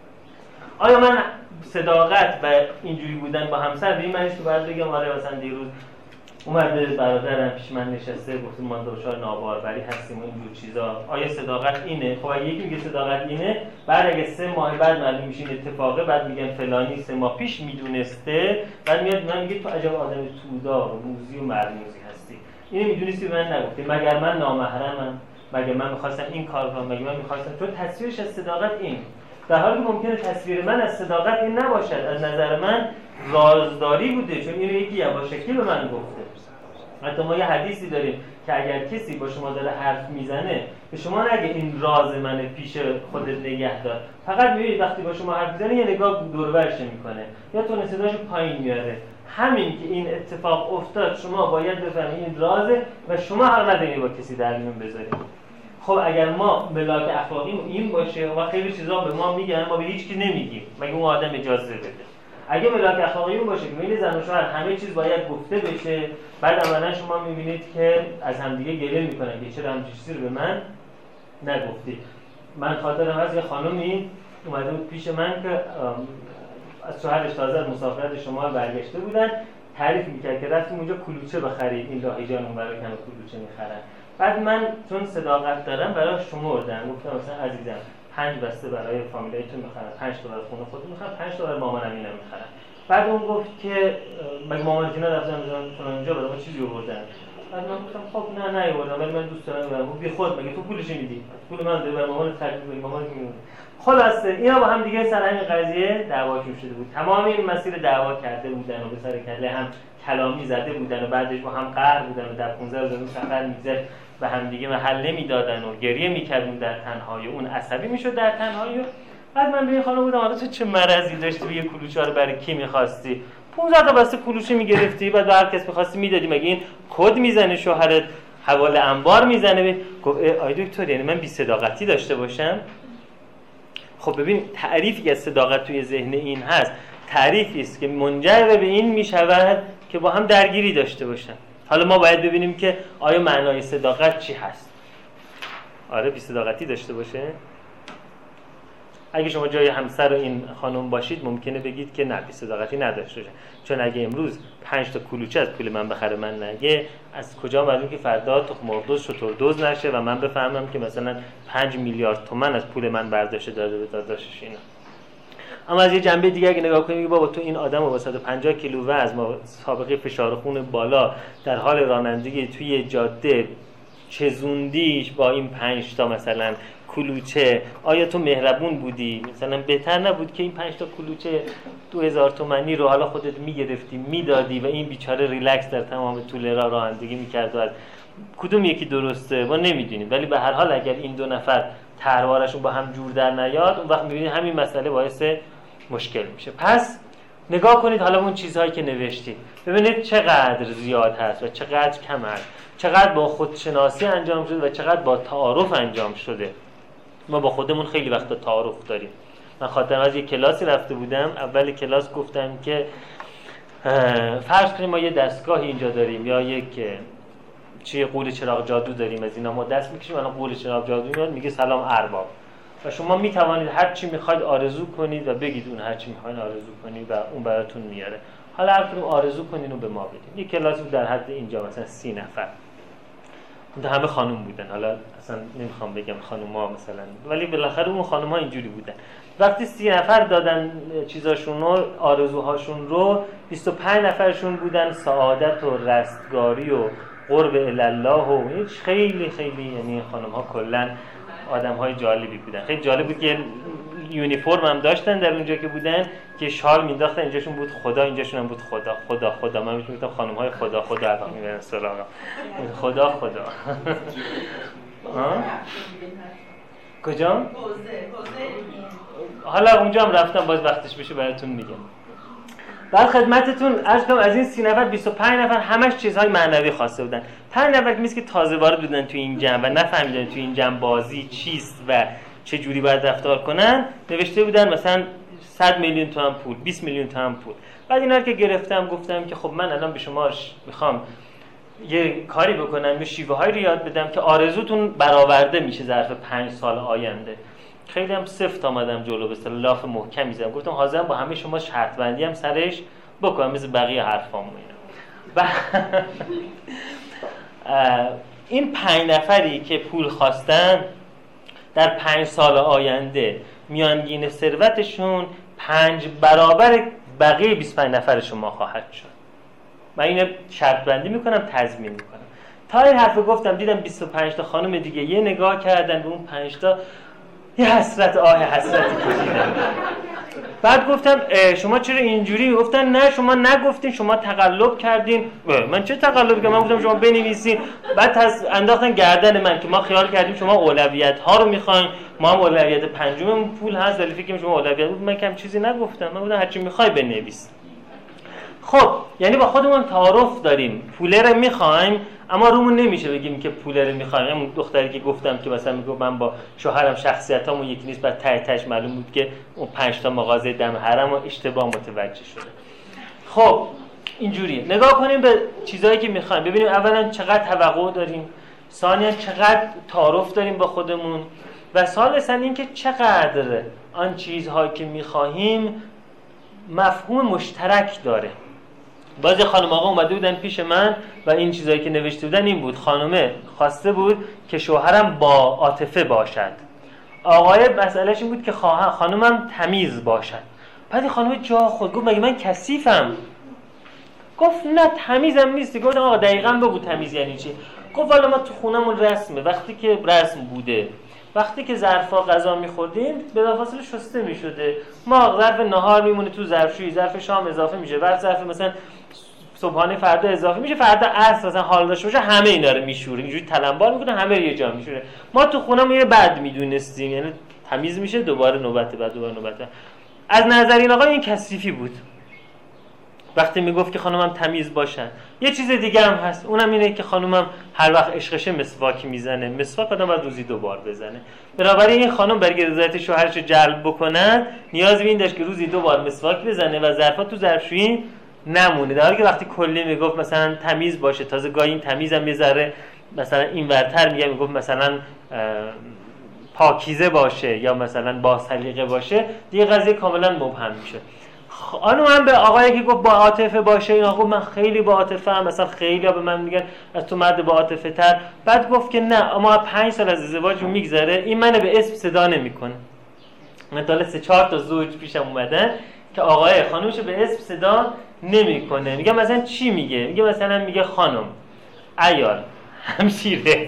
آیا من صداقت و اینجوری بودن با همسر به این معنیش که باید بگم آره مثلا دیروز اومده برادرم پیش من نشسته گفته ما دچار ناباروری هستیم و اینجور چیزا، آیا صداقت اینه؟ خب اگه یکی میگه صداقت اینه، بعد اگه 3 ماه بعد معلوم میشه این اتفاقه، بعد میگن فلانی 3 ماه پیش میدونسته، بعد میاد من میگه تو عجب آدم تودار و موزی و مرموزی هستی، اینو میدونستی به من نگفتی، مگر من نامحرمم؟ مگر من میخواستم این کار کنم؟ مگر من میخواستم؟ چون تصویرش از صداقت این، در حالی که ممکنه تصویر من از صداقت این نباشد، از نظر من رازداری بوده، چون اینو یکی یواشکی به من گفته. حتی ما یه حدیثی داریم که اگر کسی با شما داره حرف میزنه به شما نگه این راز منه پیش خودت نگه دار، فقط میبینید وقتی با شما حرف میزنه یه نگاه دور و برش میکنه یا تون صداشو پایین میاره. همین که این اتفاق افتاد شما باید بفهمید این رازه و شما حق ندارید با کسی در میون بذارید. خب اگر ما ملاک اخلاقی این باشه و خیلی چیزا به ما میگن ما به هیچ کی نمیگیم مگه اون آدم اجازه بده. اگه ملاک اخلاقی اون باشه که بین زن و شوهر همه چیز باید گفته بشه، بعد عملاً شما میبینید که از همدیگه گله میکنن که چرا همچین چیزی رو به من نگفتی. من خاطرم از یه خانومی اومده بود پیش من که از شوهرش تازه از مسافرت شمال برگشته بودن، تعریف میکرد که رفتیم اونجا کلوچه بخرید، این لاهیجان اون برای کم کلوچه میخرن. بعد من چون صداقت دارم براش شمردم، گفتم مثلا عزیزم 5 بسته برای فامیلیتون میخرن، 5 تا برای خونه خودتون میخرن، 5 تا برای مامانم اینا میخرن. بعد اون گفت که مگه مامانت اینا رفتن مثلا اونجا برای ما چیزی آوردن؟ بعد من گفتم خب نه آوردم ولی من دوست دارم برام. بی خود مگه تو پولش میدی؟ پول من داری برای مامانت خرج می‌کنی، مامانت میمونه. خلاصه اینا با هم دیگه سر همین قضیه دعواشون شده بود. تمام این مسیر دعوا کرده بودن و به سر کله هم کلامی زده بودن و بعدش با هم قهر بودن و در 15 روز سفر می‌گذشت به هم دیگه محل نمیدادن و گریه می‌کردن در تنهایی، اون عصبی میشد در تنهایی. بعد من به این خانم بودم حالا تو چه مرضی داشتی یه کلوچه رو برای کی می‌خواستی؟ 15 تا بسته کلوچه می‌گرفتی بعد به هر کس می‌خواستی میدادی، مگه این کد میزنه شوهرت حواله انبار میزنه؟ گفت آی دکتر یعنی من بی صداقتی داشته باشم؟ خب ببین تعریفی که از صداقت توی ذهن این هست تعریفی است که منجر به این میشود که با هم درگیری داشته باشن. حالا ما باید ببینیم که آیا معنای صداقت چی هست. آره بی صداقتی داشته باشه؟ اگه شما جای همسر این خانم باشید ممکنه بگید که نه بی صداقتی نداشته باشه، چون اگه امروز 5 تا کلوچه از پول من بخره من نگه، از کجا معلوم که فردا تخم مرغ شتر دوز نشه و من بفهمم که مثلا 5 میلیارد تومان از پول من برداشته داده به داداشش اینا. اما از یه جنبه دیگه اگه نگاه کنیم بابا تو این آدم با 150 کیلو وزن، سابقه فشار خون بالا، در حال رانندگی توی جاده چزوندیش با این 5 تا مثلا کلوچه، آیا تو مهربون بودی؟ مثلا بهتر نبود که این 5 تا کلوچه 2000 تومانی رو حالا خودت میگرفتی میدادی و این بیچاره ریلکس در تمام طول راه رانندگی میکرد؟ و از کدوم یکی درسته ما نمیدونیم، ولی به هر حال اگر این دو نفر طرحوارشون با هم جور در نیاد اون وقت میبینید همین مسئله باعث مشکل میشه. پس نگاه کنید حالا اون چیزهایی که نوشتید ببینید چقدر زیاد هست و چقدر کم هست، چقدر با خودشناسی انجام شده و چقدر با تعارف انجام شده. ما با خودمون خیلی وقتا تعارف داریم. من خاطرم از یک کلاسی رفته بودم، اول کلاس گفتم که فرض کنیم ما یه دستگاهی اینجا داریم یا یک قول چراغ جادو داریم، از اینا ما دست میکشیم الان قول چراغ جادو میاد میگه سلام ارباب و شما میتوانید هر چی میخواید آرزو کنید و بگید اون هر چی میخواید آرزو کنید و اون براتون میاره. حالا هر کدوم آرزو کنین و به ما بدین. یک کلاس بود در حد اینجا مثلا 30 نفر. اون همه خانم بودن، حالا اصلا نمیخوام بگم خانوما مثلا، ولی بالاخره اون خانوما اینجوری بودن. وقتی 30 نفر دادن چیزاشون رو، آرزوهاشون رو، 25 نفرشون بودن سعادت و رستگاری و قرب الله و خیلی خیلی، یعنی خانم ها کلا آدم های جالبی بودن. خیلی جالب بود که یونیفرم هم داشتن در اونجا که بودن که شال مینداختن، اینجاشون بود خدا، اینجاشون هم بود خدا خدا خدا. من میگفتم خانم های خدا خدا الان میبرن سراغم خدا خدا. کجا؟ حالا اونجا هم رفتم، باز وقتش بشه براتون میگم. بعد خدمتتون عرض کنم از این 30 نفر 25 نفر همش چیزهای معنوی خواسته بودن. 5 نفر که تازه وارد بودن تو این جمع و نفهمیدن تو این جمع بازی چیست و چه جوری باید رفتار کنن، نوشته بودن مثلا 100 میلیون تومان پول، 20 میلیون تومان پول. بعد اینا رو که گرفتم گفتم که خب من الان به شما میخوام یه کاری بکنم، یه شیوه‌هایی رو یاد بدم که آرزوتون برآورده میشه ظرف 5 سال آینده. خیلی هم سفت آمدم جلو، به اصطلاح لاف محکمی زدم، گفتم حاضرم با همه شما شرط بندی هم سرش بکنم مثل بقیه حرفامو اینا. این 5 نفری که پول خواستن در 5 سال آینده میانگین ثروتشون 5 برابر بقیه 25 نفر شما خواهد شد. من اینو شرط بندی میکنم، تضمین میکنم. تا این حرف گفتم دیدم 25 تا خانم دیگه یه نگاه کردن به اون 5 تا، یه حسرتی کشیدن. بعد گفتم شما چرا اینجوری؟ گفتن نه شما نگفتین، شما تقلب کردین. من چه تقلب کردم؟ من گفتم شما بنویسین. بعد انداختن گردن من که ما خیال کردیم شما اولویت ها رو میخواین، ما هم اولویت پنجممون پول هست، ولی فکر کنم شما اولویت بود. من کم چیزی نگفتم، من گفتم هر چی میخوای بنویس. خب یعنی با خودمون تعارف داریم، پوله رو میخوایم اما رومون نمیشه بگیم که پوله رو میخوایم. اون دختری که گفتم که مثلا میگه من با شوهرم شخصیتامون یکی نیست، بعد تهش معلوم بود که اون 5 تا مغازه دم حرم اشتباه متوجه شده. خب اینجوریه، نگاه کنیم به چیزایی که میخوایم، ببینیم اولا چقدر توقع داریم، ثانیا چقدر تعارف داریم با خودمون، و ثالثا اینکه چقدر آن چیزهایی که میخواهیم مفهوم مشترک داره. بعضی خانم آقا اومده بودن پیش من و این چیزایی که نوشته بودن این بود: خانمه خواسته بود که شوهرم با عاطفه باشد، آقای مسئلهش این بود که خانمم تمیز باشد. بعد خانم جا خود گفت مگه من کثیفم؟ گفت نه تمیزم نیستی. گفتم آقا دقیقاً بگو تمیز یعنی چی؟ گفت والا ما تو خونمون رسمه، وقتی که رسم بوده، وقتی که ظرفا غذا می‌خوردیم بلافاصله شسته می‌شده، ما ظرف نهار میمونه تو ظرفشویی، ظرف شام اضافه میشه، بعد ظرف مثلا صبحانه فردا اضافه میشه، فردا عصر مثلا حال داشته باشه همه اینا رو میشوره، اینجوری تلمبار میکنه همه رو یه جا میشوره. ما تو خونمون یه بعد میدونستیم، یعنی تمیز میشه دوباره نوبت بعد دوباره نوبت. از نظر این آقا این کثیفی بود وقتی میگفت که خانمم تمیز باشن. یه چیز دیگه هم هست، اونم اینه که خانمم هر وقت عشقشه مسواک میزنه. مسواک آدم باید روزی 2 بار بزنه. بنابراین این خانم برای رضایت شوهرش رو جلب بکنن نیاز به این داشت که روزی 2 بار مسواک بزنه و ظرفا تو ظرفشویی نمونه. در حالی که وقتی کلی میگفت مثلا تمیز باشه، تازه گاهی این تمیزم یه ذره مثلا این ورتر میگفت مثلا پاکیزه باشه یا مثلا با سلیقه باشه، دیگه قضیه کاملا مبهم میشه. آنو من به آقایی که گفت با عاطفه باشه، این آقا من خیلی با عاطفه هم، مثلا خیلی ها به من میگن از تو مرد با عاطفه تر. بعد گفت که نه اما 5 سال از ازدواج میگذره این منو به اسم صدا نمیکنه. من تا 3-4 تا زوج پیشم اومدن که آقای خانومشو به اسم صدا نمیکنه. میگه مثلا چی میگه؟ میگه مثلا میگه خانم، عیال، همشیره،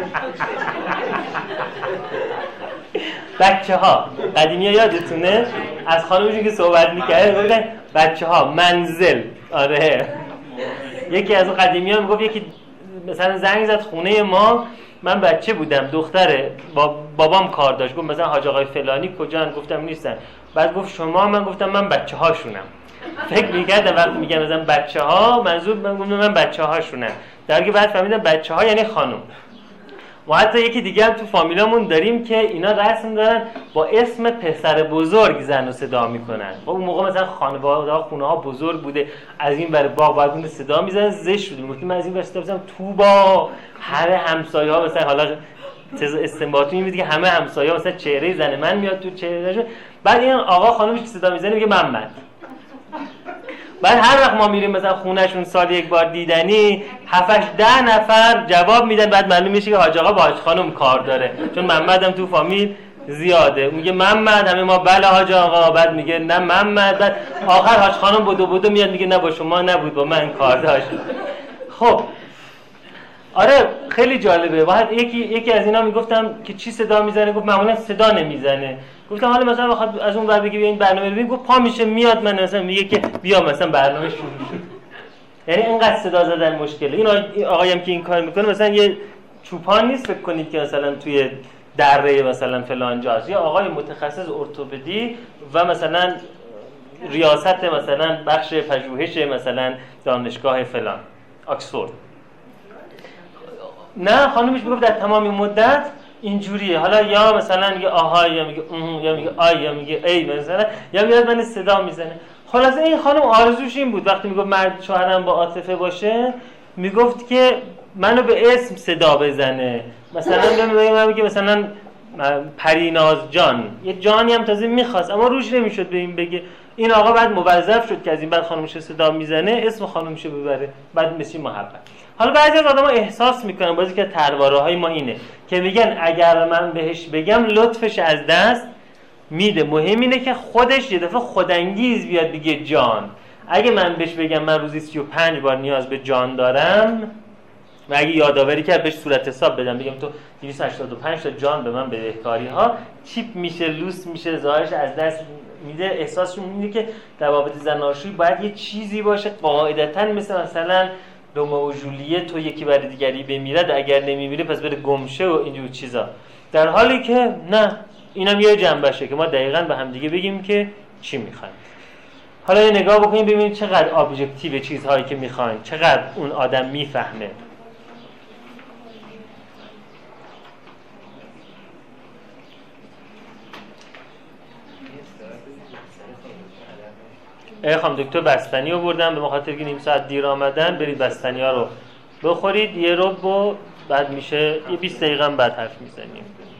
بچه‌ها. قدیمی‌ها یادتونه از خانومشون که صحبت می‌کرد میگفتن بچه‌ها، منزل. آره یکی از اون قدیمی‌ها میگفت یکی مثلا زنگ زد خونه ما، من بچه بودم، دختره بابام کار داشت، گفت مثلا حاج آقای فلانی کجان؟ گفتم نیستن. بعد گفت شما؟ من گفتم من بچه‌هاشونم. فکر می‌کردم وقتی میگم مثلا بچه‌ها منظور من بچه‌هاشونم، در حالی که بعد فهمیدم بچه‌ها یعنی خانم. و حتی یکی دیگه هم تو فامیلامون داریم که اینا رسم دارن با اسم پسر بزرگ زن رو صدا میکنن. خب اون موقع مثلا خانواده ها خونه ها بزرگ بوده، از این ور باغ باید اون صدا میزنن، زشت بود. گفتیم من از این ور صدا میزنم تو با همه همسایه ها، مثلا حالا استنباطی میبینید که همه همسایه ها مثلا چهره زن من میاد تو چهرهشون. بعد این آقا خانومش که صدا میزنه میگه محمد. بعد هر وقت ما میریم مثلا خونهشون سال 1 بار دیدنی 7-10 نفر جواب میدن، بعد معلوم میشه که حاج آقا با حاج خانم کار داره، چون محمد هم تو فامیل زیاده. میگه محمد، همه ما بله حاج آقا، بعد میگه نه محمد، بعد آخر حاج خانم بدو میاد میگه نه با شما نبود با من کار داشت. خب آره خیلی جالبه. بعد یکی از اینا میگفتم که چی صدا میزنه؟ گفت معمولا صدا نمیزنه. گفتم حالا مثلا بخواد از اون ور بگه بیا این برنامه ببین، گفت پا میشه میاد من مثلا میگه که بیا مثلا برنامه شروع شد. یعنی اینقدر صدا زدن مشکله. این آقایم که این کار میکنه مثلا یه چوپان نیست فکر کنید که مثلا توی دره مثلا فلان جاست، یا آقای متخصص ارتوپدی و مثلا ریاست مثلا بخش پژوهش مثلا دانشگاه فلان آکسفورد. نه خانومش میگفت در تمام مدت اینجوریه، حالا یا مثلا میگه آها یا میگه یا میگه آی یا میگه ای مثلا، یا میاد من صدا میزنه. خلاصه این خانم آرزوش این بود وقتی میگفت مرد شوهرم با عاطفه باشه میگفت که منو به اسم صدا بزنه، مثلا میگه مثلا پریناز جان، یه جانی هم تازه میخواست اما روش نمیشد به این بگه. این آقا بعد موظف شد که از این بعد خانومش صدا میزنه اسم خانومشو ببره، بعد مثل محبت. حالا بعضی از آدم‌ها احساس میکنن بازی که ترواره‌های ما اینه که میگن اگر من بهش بگم لطفش از دست میده، مهم اینه که خودش یه دفعه خودانگیز بیاد بگه جان. اگه من بهش بگم من روزی 35 بار نیاز به جان دارم و اگه یادآوری کرد بهش صورت حساب بدم بگم تو 285 تا جان به من بدهکاری ها، چیپ میشه، لوس میشه، ظاهرش از دست میده. احساسش اینه که روابط زناشویی باید یه چیزی باشه قاعدتاً مثلا رومئو و جولیت تو یکی برای دیگری بمیرد اگر نمیمیره پس بره گمشه و اینجور چیزا، در حالی که نه، اینم یه جنبشه که ما دقیقاً به هم دیگه بگیم که چی میخوایم. حالا یه نگاه بکنیم ببینید چقدر ابجکتیو چیزهایی که میخواین، چقدر اون آدم میفهمه. خانم دکتر بستنی آوردن به خاطر که نیم ساعت دیر آمدن، برید بستنی ها رو بخورید، یه ربع بعد میشه یه 20 دقیقه بعد حرف میزنیم.